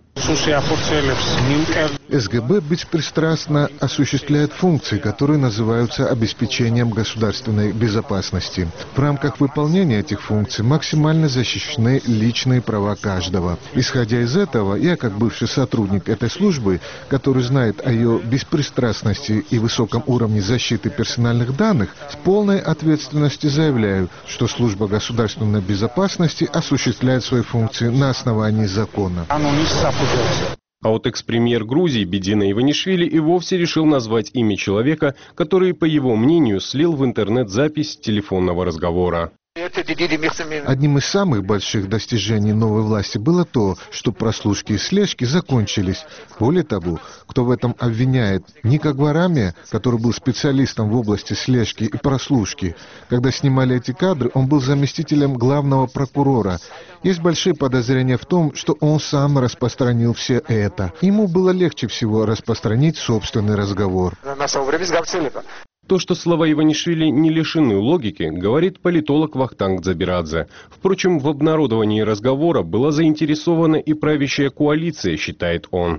СГБ беспристрастно осуществляет функции, которые называются обеспечением государственной безопасности. В рамках выполнения этих функций максимально защищены личные права каждого. Исходя из этого, я, как бывший сотрудник этой службы, который знает о ее беспристрастности и высоком уровне защиты персональных данных, с полной ответственностью заявляю, что служба государственной безопасности осуществляет свои функции на основании закона. А вот экс-премьер Грузии Бедина Иванишвили и вовсе решил назвать имя человека, который, по его мнению, слил в интернет запись телефонного разговора. Одним из самых больших достижений новой власти было то, что прослушки и слежки закончились. Более того, кто в этом обвиняет Ника Гварами, который был специалистом в области слежки и прослушки. Когда снимали эти кадры, он был заместителем главного прокурора. Есть большие подозрения в том, что он сам распространил все это. Ему было легче всего распространить собственный разговор. То, что слова Иванишвили не лишены логики, говорит политолог Вахтанг Дзабирадзе. Впрочем, в обнародовании разговора была заинтересована и правящая коалиция, считает он.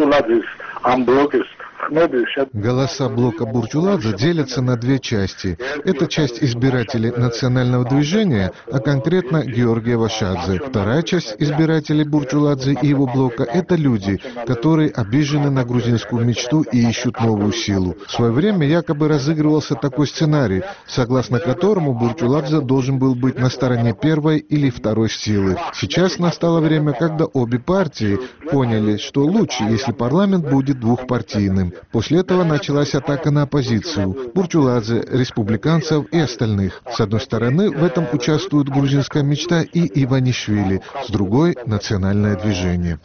Голоса блока Бурчуладзе делятся на две части. Это часть избирателей национального движения, а конкретно Георгия Вашадзе. Вторая часть избирателей Бурчуладзе и его блока – это люди, которые обижены на грузинскую мечту и ищут новую силу. В свое время якобы разыгрывался такой сценарий, согласно которому Бурчуладзе должен был быть на стороне первой или второй силы. Сейчас настало время, когда обе партии поняли, что лучше, если парламент будет двухпартийным. После этого началась атака на оппозицию, Бурчуладзе, республиканцев и остальных. С одной стороны, в этом участвует грузинская мечта и Иванишвили, с другой – национальное движение.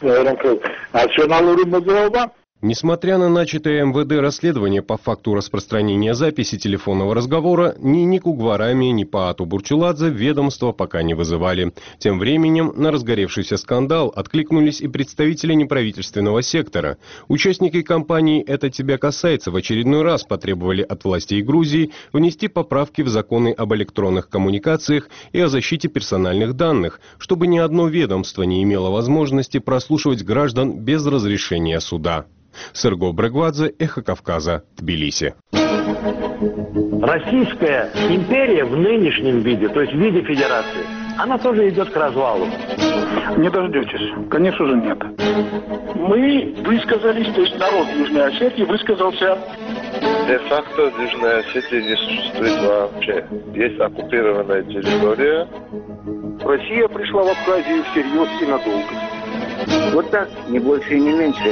Несмотря на начатое МВД расследование по факту распространения записи телефонного разговора, ни Нику Гварами, ни Паату Бурчуладзе ведомства пока не вызывали. Тем временем на разгоревшийся скандал откликнулись и представители неправительственного сектора. Участники кампании «Это тебя касается» в очередной раз потребовали от властей Грузии внести поправки в законы об электронных коммуникациях и о защите персональных данных, чтобы ни одно ведомство не имело возможности прослушивать граждан без разрешения суда. Серго Брегвадзе, Эхо Кавказа, Тбилиси. Российская империя в нынешнем виде, то есть в виде федерации, она тоже идет к развалу. Не дождетесь. Конечно же нет. Мы высказались, то есть народ Южной Осетии высказался. Де-факто Южная Осетия не существует вообще. Есть оккупированная территория. Россия пришла в Абхазию всерьез и надолго. Вот так, не больше и не меньше.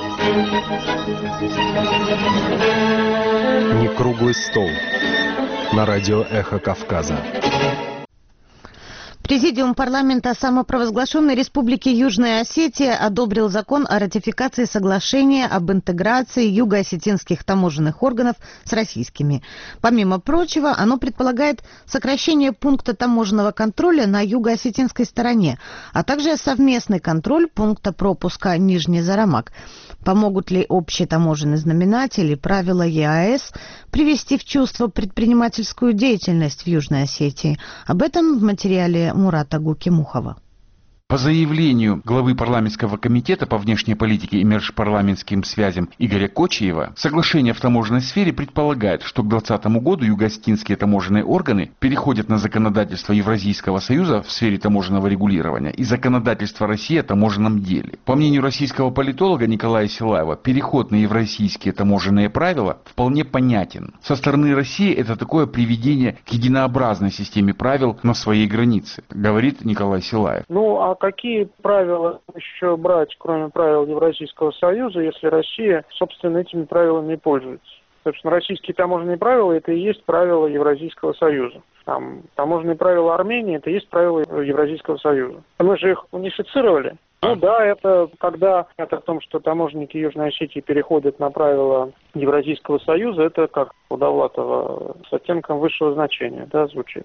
Не круглый стол. На радио «Эхо Кавказа». Президиум парламента самопровозглашенной Республики Южная Осетия одобрил закон о ратификации соглашения об интеграции юго-осетинских таможенных органов с российскими. Помимо прочего, оно предполагает сокращение пункта таможенного контроля на юго-осетинской стороне, а также совместный контроль пункта пропуска Нижний Зарамак. Помогут ли общий таможенный знаменатель и правила ЕАЭС привести в чувство предпринимательскую деятельность в Южной Осетии? Об этом в материале Мурата Гукимухова. По заявлению главы парламентского комитета по внешней политике и межпарламентским связям Игоря Кочиева, соглашение в таможенной сфере предполагает, что к 2020 году юго-осетинские таможенные органы переходят на законодательство Евразийского союза в сфере таможенного регулирования и законодательство России о таможенном деле. По мнению российского политолога Николая Силаева, переход на евразийские таможенные правила вполне понятен. Со стороны России это такое приведение к единообразной системе правил на своей границе, говорит Николай Силаев. А какие правила еще брать, кроме правил Евразийского союза, если Россия, собственно, этими правилами не пользуется? Собственно, российские таможенные правила – это и есть правила Евразийского союза. Там таможенные правила Армении – это и есть правила Евразийского союза. Мы же их унифицировали. Это когда это о том, что таможенники Южной Осетии переходят на правила Евразийского союза, это как у Довлатова с оттенком высшего значения, звучит.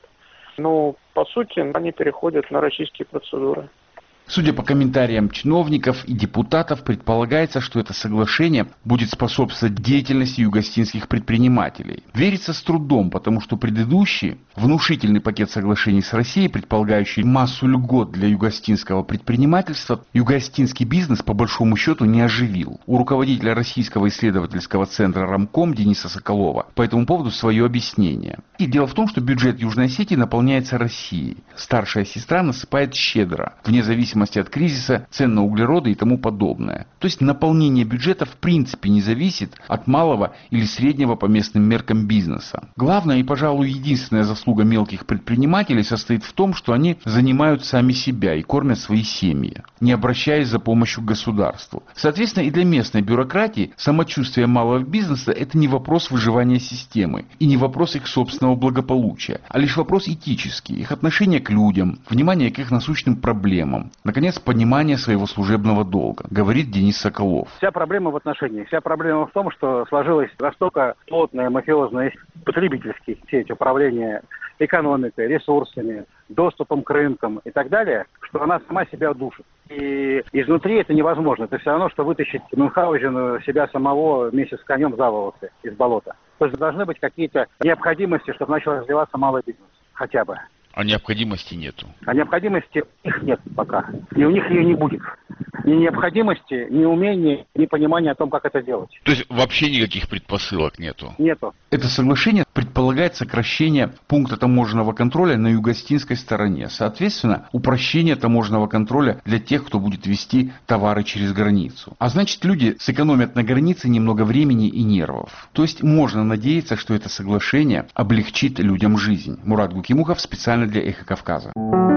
По сути, они переходят на российские процедуры. Судя по комментариям чиновников и депутатов, предполагается, что это соглашение будет способствовать деятельности юго-осетинских предпринимателей. Верится с трудом, потому что предыдущий внушительный пакет соглашений с Россией, предполагающий массу льгот для юго-осетинского предпринимательства, юго-осетинский бизнес по большому счету не оживил. У руководителя Российского исследовательского центра Рамком Дениса Соколова по этому поводу свое объяснение. И дело в том, что бюджет Южной Осетии наполняется Россией. Старшая сестра насыпает щедро, вне зависимости от кризиса, цен на углероды и тому подобное. То есть наполнение бюджета в принципе не зависит от малого или среднего по местным меркам бизнеса. Главная и, пожалуй, единственная заслуга мелких предпринимателей состоит в том, что они занимают сами себя и кормят свои семьи, не обращаясь за помощью к государству. Соответственно, и для местной бюрократии самочувствие малого бизнеса – это не вопрос выживания системы и не вопрос их собственного благополучия, а лишь вопрос этический, их отношения к людям, внимание к их насущным проблемам. Наконец, понимание своего служебного долга, говорит Денис Соколов. Вся проблема в отношениях. Вся проблема в том, что сложилась настолько плотная мафиозная потребительская сеть управления экономикой, ресурсами, доступом к рынкам и так далее, что она сама себя душит. И изнутри это невозможно. Это все равно, что вытащить Мюнхгаузена себя самого вместе с конем за волосы из болота. То есть должны быть какие-то необходимости, чтобы начал развиваться малый бизнес. Хотя бы. А необходимости нету? А необходимости их нет пока. И у них ее не будет. Ни необходимости, ни умения, ни понимания о том, как это делать. То есть вообще никаких предпосылок нету? Нету. Это соглашение предполагает сокращение пункта таможенного контроля на юго-осетинской стороне. Соответственно, упрощение таможенного контроля для тех, кто будет везти товары через границу. А значит, люди сэкономят на границе немного времени и нервов. То есть можно надеяться, что это соглашение облегчит людям жизнь. Мурат Гукимухов специально для «Эхо Кавказа».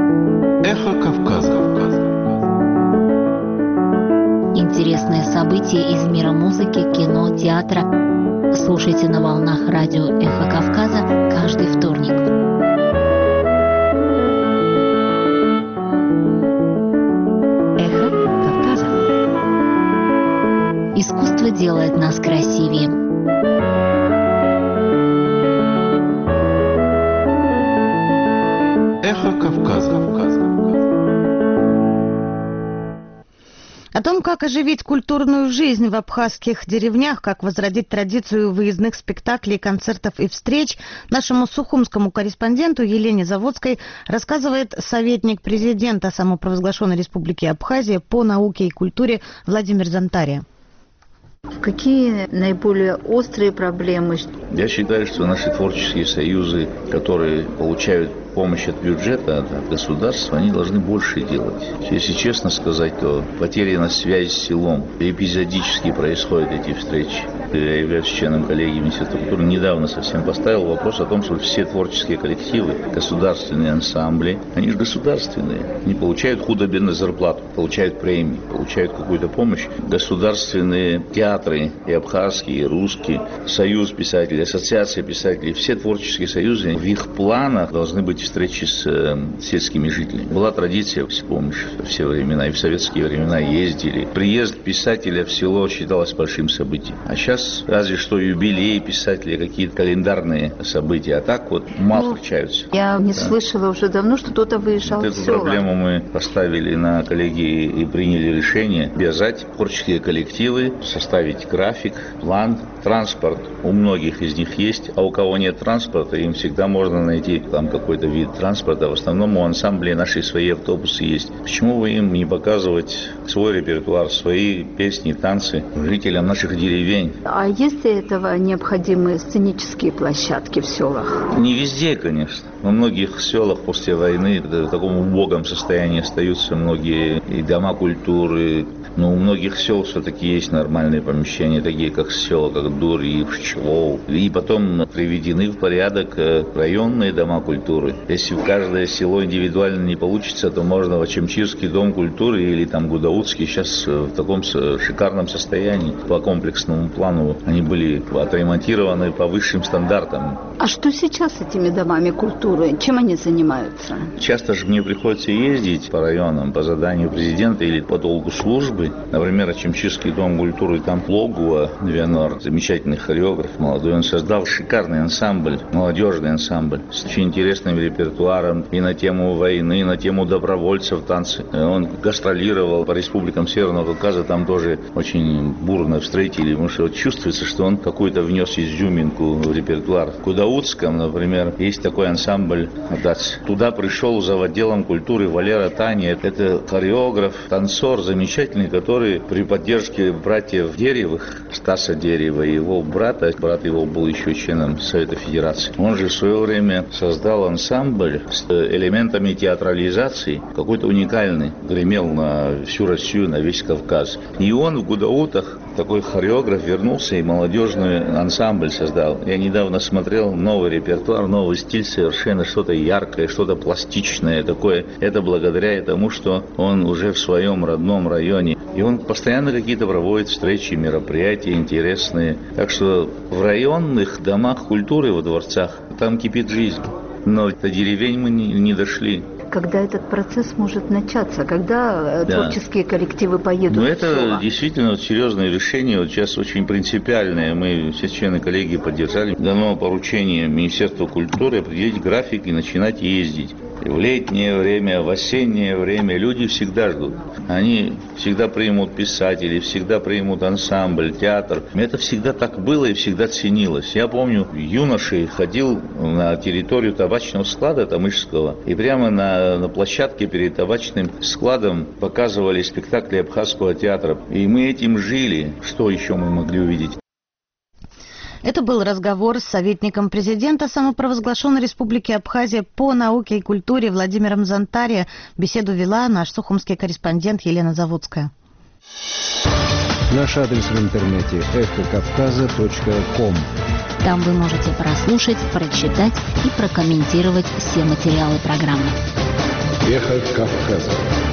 «Эхо Кавказа». Интересные события из мира музыки, кино, театра. Слушайте на волнах радио «Эхо Кавказа» каждый вторник. «Эхо Кавказа». Искусство делает нас красивее. «Эхо Кавказа». О том, как оживить культурную жизнь в абхазских деревнях, как возродить традицию выездных спектаклей, концертов и встреч, нашему сухумскому корреспонденту Елене Заводской рассказывает советник президента самопровозглашенной Республики Абхазия по науке и культуре Владимир Зантария. Какие наиболее острые проблемы? Я считаю, что наши творческие союзы, которые получают помощь от бюджета, от государства, они должны больше делать. Если честно сказать, то потеряна связь с селом. Эпизодически происходят эти встречи. Я являюсь членом коллегии Министерства культуры. Недавно совсем поставил вопрос о том, что все творческие коллективы, государственные ансамбли, они же государственные. Они получают худо-бедно зарплату, получают премии, получают какую-то помощь. Государственные театры, и абхазские, и русские, Союз писателей ассоциация писателей, все творческие союзы, в их планах должны быть встречи с сельскими жителями. Была традиция, если помнишь, во все времена, и в советские времена ездили. Приезд писателя в село считалось большим событием. А сейчас разве что юбилеи писателей, какие-то календарные события, а так вот мало встречаются. Я не слышала уже давно, что кто-то выезжал в Эту село. проблему мы поставили на коллегии и приняли решение обязать творческие коллективы составить график, план, транспорт. У многих из них есть, а у кого нет транспорта, им всегда можно найти там какой-то вид транспорта. В основном у ансамблей наши свои автобусы есть. Почему бы им не показывать свой репертуар, свои песни, танцы жителям наших деревень? А есть для этого необходимые сценические площадки в селах? Не везде, конечно. Во многих селах после войны в таком убогом состоянии остаются многие и дома культуры. Но у многих сел все-таки есть нормальные помещения, такие как села, как Дури, Пчелов. И потом приведены в порядок районные дома культуры. Если в каждое село индивидуально не получится, то можно в Очамчирский дом культуры или там Гудаутский сейчас в таком шикарном состоянии. По комплексному плану они были отремонтированы по высшим стандартам. А что сейчас с этими домами культуры? Чем они занимаются? Часто же мне приходится ездить по районам по заданию президента или по долгу службы. Например, Очамчирский дом культуры, там Логуа Венор, замечательный хореограф молодой, он создал шикарный ансамбль, молодежный ансамбль с очень интересным репертуаром и на тему войны, и на тему добровольцев танцы. Он гастролировал по республикам Северного Кавказа, там тоже очень бурно встретили, потому что вот чувствуется, что он какую-то внес изюминку в репертуар. В Гудаутском, например, есть такой ансамбль «Дац». Туда пришел за отделом культуры Валера Тани, это хореограф, танцор замечательный, который при поддержке братьев Деревых, Стаса Дерева и его брата, брат его был еще членом Совета Федерации, он же в свое время создал ансамбль с элементами театрализации, какой-то уникальный, гремел на всю Россию, на весь Кавказ. И он в Гудаутах, такой хореограф, вернулся и молодежный ансамбль создал. Я недавно смотрел новый репертуар, новый стиль, совершенно что-то яркое, что-то пластичное такое. Это благодаря тому, что он уже в своем родном районе. И он постоянно какие-то проводит встречи, мероприятия интересные. Так что в районных домах культуры, во дворцах, там кипит жизнь. Но до деревень мы не дошли. Когда этот процесс может начаться? Когда творческие коллективы поедут в это село? Действительно серьезное решение. Вот сейчас очень принципиальное. Мы все члены коллегии поддержали. Дано поручение Министерству культуры определить график и начинать ездить. И в летнее время, в осеннее время люди всегда ждут. Они всегда примут писателей, всегда примут ансамбль, театр. Это всегда так было и всегда ценилось. Я помню, юношей ходил на территорию табачного склада Тамышского, и прямо на площадке перед табачным складом показывали спектакли Абхазского театра. И мы этим жили. Что еще мы могли увидеть? Это был разговор с советником президента самопровозглашенной республики Абхазия по науке и культуре Владимиром Зонтария. Беседу вела наш сухумский корреспондент Елена Заводская. Наш адрес в интернете эхокавказа.ком. Там вы можете прослушать, прочитать и прокомментировать все материалы программы. Эхо Кавказа.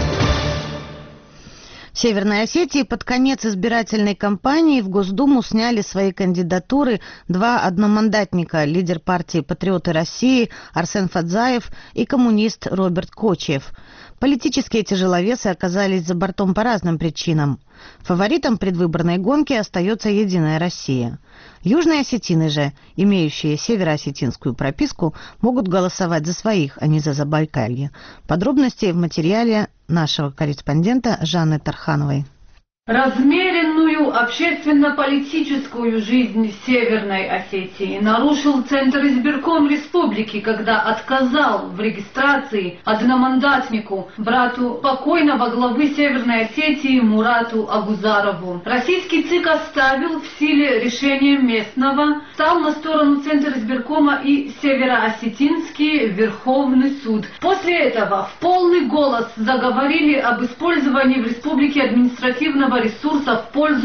В Северной Осетии под конец избирательной кампании в Госдуму сняли свои кандидатуры два одномандатника: лидер партии «Патриоты России» Арсен Фадзаев и коммунист Роберт Кочиев. Политические тяжеловесы оказались за бортом по разным причинам. Фаворитом предвыборной гонки остается «Единая Россия». Южные осетины же, имеющие североосетинскую прописку, могут голосовать за своих, а не за Забайкалье. Подробности в материале нашего корреспондента Жанны Тархановой. Размеренную общественно-политическую жизнь Северной Осетии нарушил Центр избирком республики, когда отказал в регистрации одномандатнику, брату покойного главы Северной Осетии Мурату Агузарову. Российский ЦИК оставил в силе решение местного, стал на сторону Центра избиркома и Североосетинский Верховный суд. После этого в полный голос заговорили об использовании в республике административного ресурса в пользу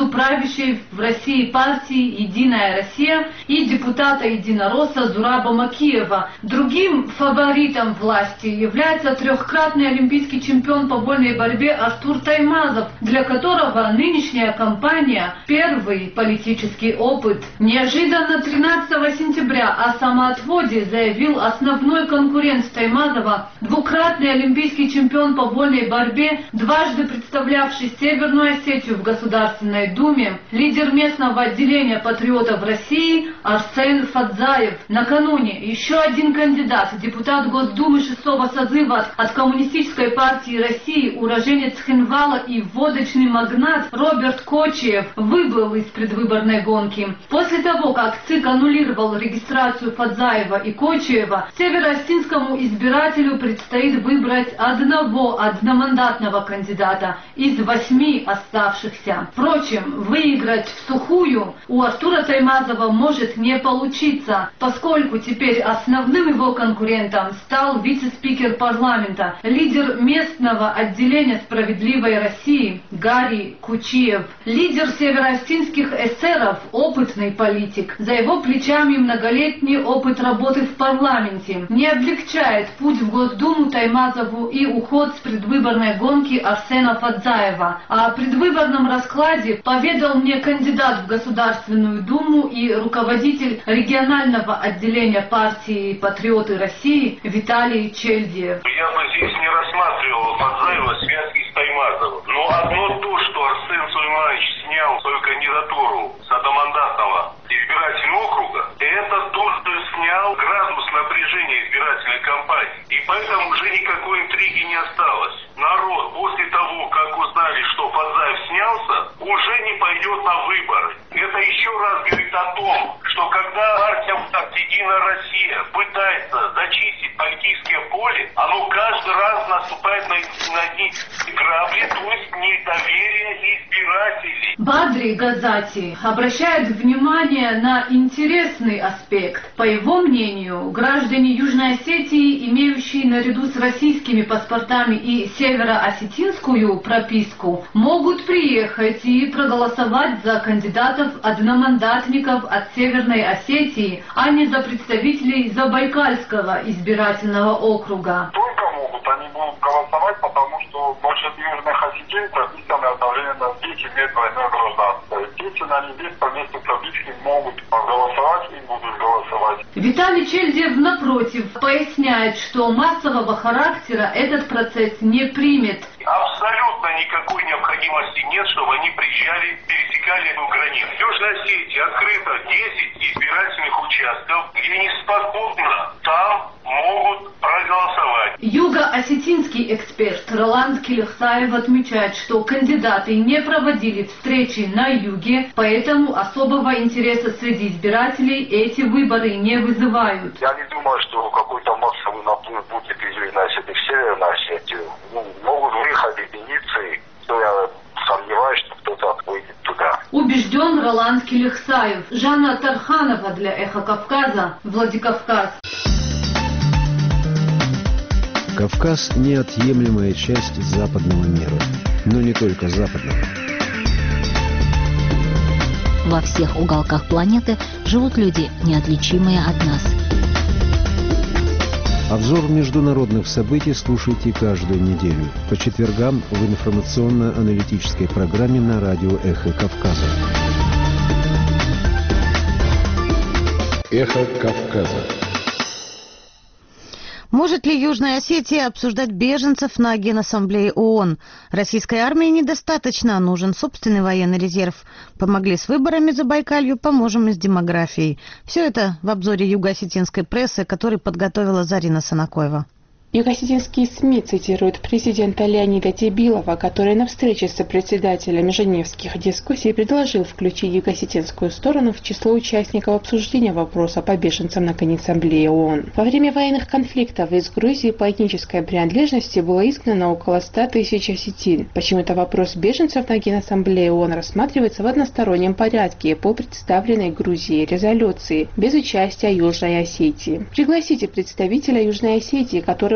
между правящей в России партией «Единая Россия» и депутата «Единоросса» Зураба Макиева. Другим фаворитом власти является трехкратный олимпийский чемпион по вольной борьбе Артур Таймазов, для которого нынешняя кампания – первый политический опыт. Неожиданно 13 сентября о самоотводе заявил основной конкурент Таймазова, двукратный олимпийский чемпион по вольной борьбе, дважды представлявший Северную Осетию в Государственной Думе, лидер местного отделения патриотов России Арсен Фадзаев. Накануне еще один кандидат, депутат Госдумы 6-го созыва от Коммунистической партии России, уроженец Цхинвала и водочный магнат Роберт Кочиев, выбыл из предвыборной гонки. После того, как ЦИК аннулировал регистрацию Фадзаева и Кочиева, североосетинскому избирателю предстоит выбрать одного одномандатного кандидата из 8 оставшихся. Впрочем, выиграть в сухую у Артура Таймазова может не получиться, поскольку теперь основным его конкурентом стал вице-спикер парламента, лидер местного отделения «Справедливой России» Гарри Кучиев. Лидер североосетинских эсеров, опытный политик. За его плечами многолетний опыт работы в парламенте. Не облегчает путь в Госдуму Таймазову и уход с предвыборной гонки Арсена Фадзаева. О предвыборном раскладе поведал мне кандидат в Государственную Думу и руководитель регионального отделения партии «Патриоты России» Виталий Чельдиев. Я бы здесь не рассматривал Фадзаева в связке с Таймазовым. Но одно то, что Арсен Сулейманович снял свою кандидатуру с одномандатного избирательного округа, это то, что снял градус напряжения избирательной кампании. И поэтому уже никакой интриги не осталось. Народ после того, как узнали, что Фадзаев снялся, уже не пойдет на выборы. Это еще раз говорит о том, что когда партия «Единая Россия» пытается зачистить политическое поле, оно каждый раз наступает на грабли, то есть недоверие избирателей. Бадри Газати обращает внимание на интересный аспект. По его мнению, граждане Южной Осетии, имеющие наряду с российскими паспортами и североосетинскую прописку, могут приехать и проголосовать за кандидатов-одномандатников от Северной Осетии, а не за представителей Забайкальского избирательного округа. Только могут, они будут голосовать, потому что больше южных осетин прописаны одновременно здесь имеют двойное гражданство. Естественно, они здесь по месту прописки могут голосовать и будут голосовать. Виталий Чельдиев, напротив, поясняет, что массового характера этот процесс не примет. Абсолютно никакой необходимости нет, чтобы они приезжали, пересекали эту границу. В Южной Осетии открыто 10 избирательных участков, где неспокойно там могут проголосовать. Юго-осетинский эксперт Роланд Килихсаев отмечает, что кандидаты не проводили встречи на юге, поэтому особого интереса среди избирателей эти выборы не вызывают. Я не думаю, что какой-то массовый наплыв будет из Южной Осетии в Северную Осетию. Могут выходить единицы, но я сомневаюсь, что кто-то выйдет туда. Убежден Роланд Килихсаев. Жанна Тарханова для «Эхо Кавказа», Владикавказ. Кавказ – неотъемлемая часть западного мира, но не только западного. Во всех уголках планеты живут люди, неотличимые от нас. Обзор международных событий слушайте каждую неделю по четвергам в информационно-аналитической программе на радио «Эхо Кавказа». «Эхо Кавказа». Может ли Южная Осетия обсуждать беженцев на Генассамблее ООН? Российской армии недостаточно, нужен собственный военный резерв. Помогли с выборами Забайкалью, поможем и с демографией. Все это в обзоре юго-осетинской прессы, который подготовила Зарина Санакоева. Юго-осетинские СМИ цитируют президента Леонида Тебилова, который на встрече с сопредседателями женевских дискуссий предложил включить юго-осетинскую сторону в число участников обсуждения вопроса по беженцам на Генассамблее ООН. Во время военных конфликтов из Грузии по этнической принадлежности было изгнано около 100 тысяч осетин. Почему-то вопрос беженцев на Генассамблее ООН рассматривается в одностороннем порядке по представленной Грузии резолюции, без участия Южной Осетии. Пригласите представителя Южной Осетии, который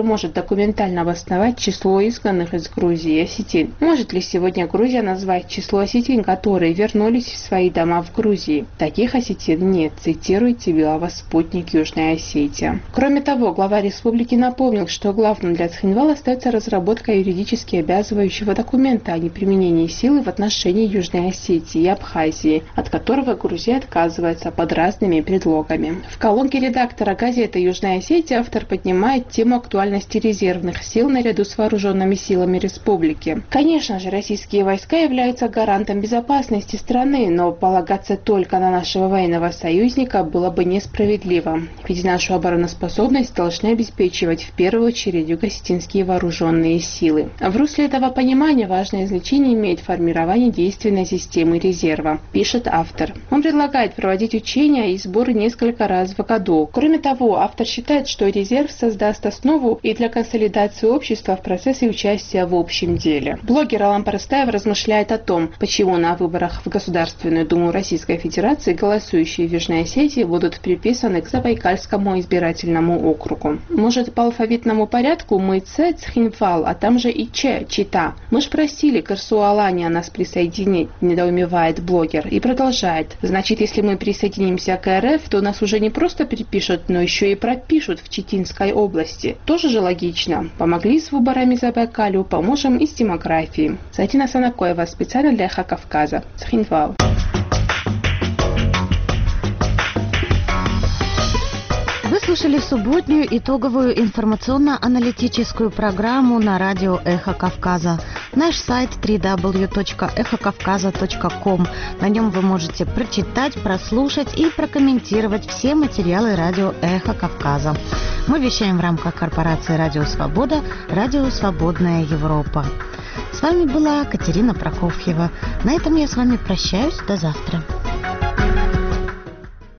поможет документально обосновать число изгнанных из Грузии осетин. Может ли сегодня Грузия назвать число осетин, которые вернулись в свои дома в Грузии? Таких осетин нет, цитирует Тибилова спутник Южной Осетии. Кроме того, глава республики напомнил, что главным для Цхинвала остается разработка юридически обязывающего документа о неприменении силы в отношении Южной Осетии и Абхазии, от которого Грузия отказывается под разными предлогами. В колонке редактора газеты «Южная Осетия» автор поднимает тему актуальности резервных сил наряду с вооруженными силами республики. Конечно же, российские войска являются гарантом безопасности страны, но полагаться только на нашего военного союзника было бы несправедливо, ведь нашу обороноспособность должны обеспечивать в первую очередь юго-осетинские вооруженные силы. В русле этого понимания важное значение имеет формирование действенной системы резерва, пишет автор. Он предлагает проводить учения и сборы несколько раз в году. Кроме того, автор считает, что резерв создаст основу и для консолидации общества в процессе участия в общем деле. Блогер Алан Парастаев размышляет о том, почему на выборах в Государственную Думу Российской Федерации голосующие в Южной Осетии будут приписаны к Забайкальскому избирательному округу. Может, по алфавитному порядку мы Ц, Цхинвал, а там же и Ч, Чита. Мы ж просили Кырсу-Алания нас присоединить, недоумевает блогер, и продолжает. Значит, если мы присоединимся к РФ, то нас уже не просто перепишут, но еще и пропишут в Читинской области. Тоже же логично. Помогли с выборами Забайкалью, поможем и с демографией. Сатина Санакоева, специально для Эхо Кавказа. Цхинвал. Вы слушали субботнюю итоговую информационно-аналитическую программу на радио «Эхо Кавказа». Наш сайт www.эхокавказа.ком. На нем вы можете прочитать, прослушать и прокомментировать все материалы радио «Эхо Кавказа». Мы вещаем в рамках корпорации «Радио Свобода», «Радио Свободная Европа». С вами была Катерина Прокофьева. На этом я с вами прощаюсь. До завтра.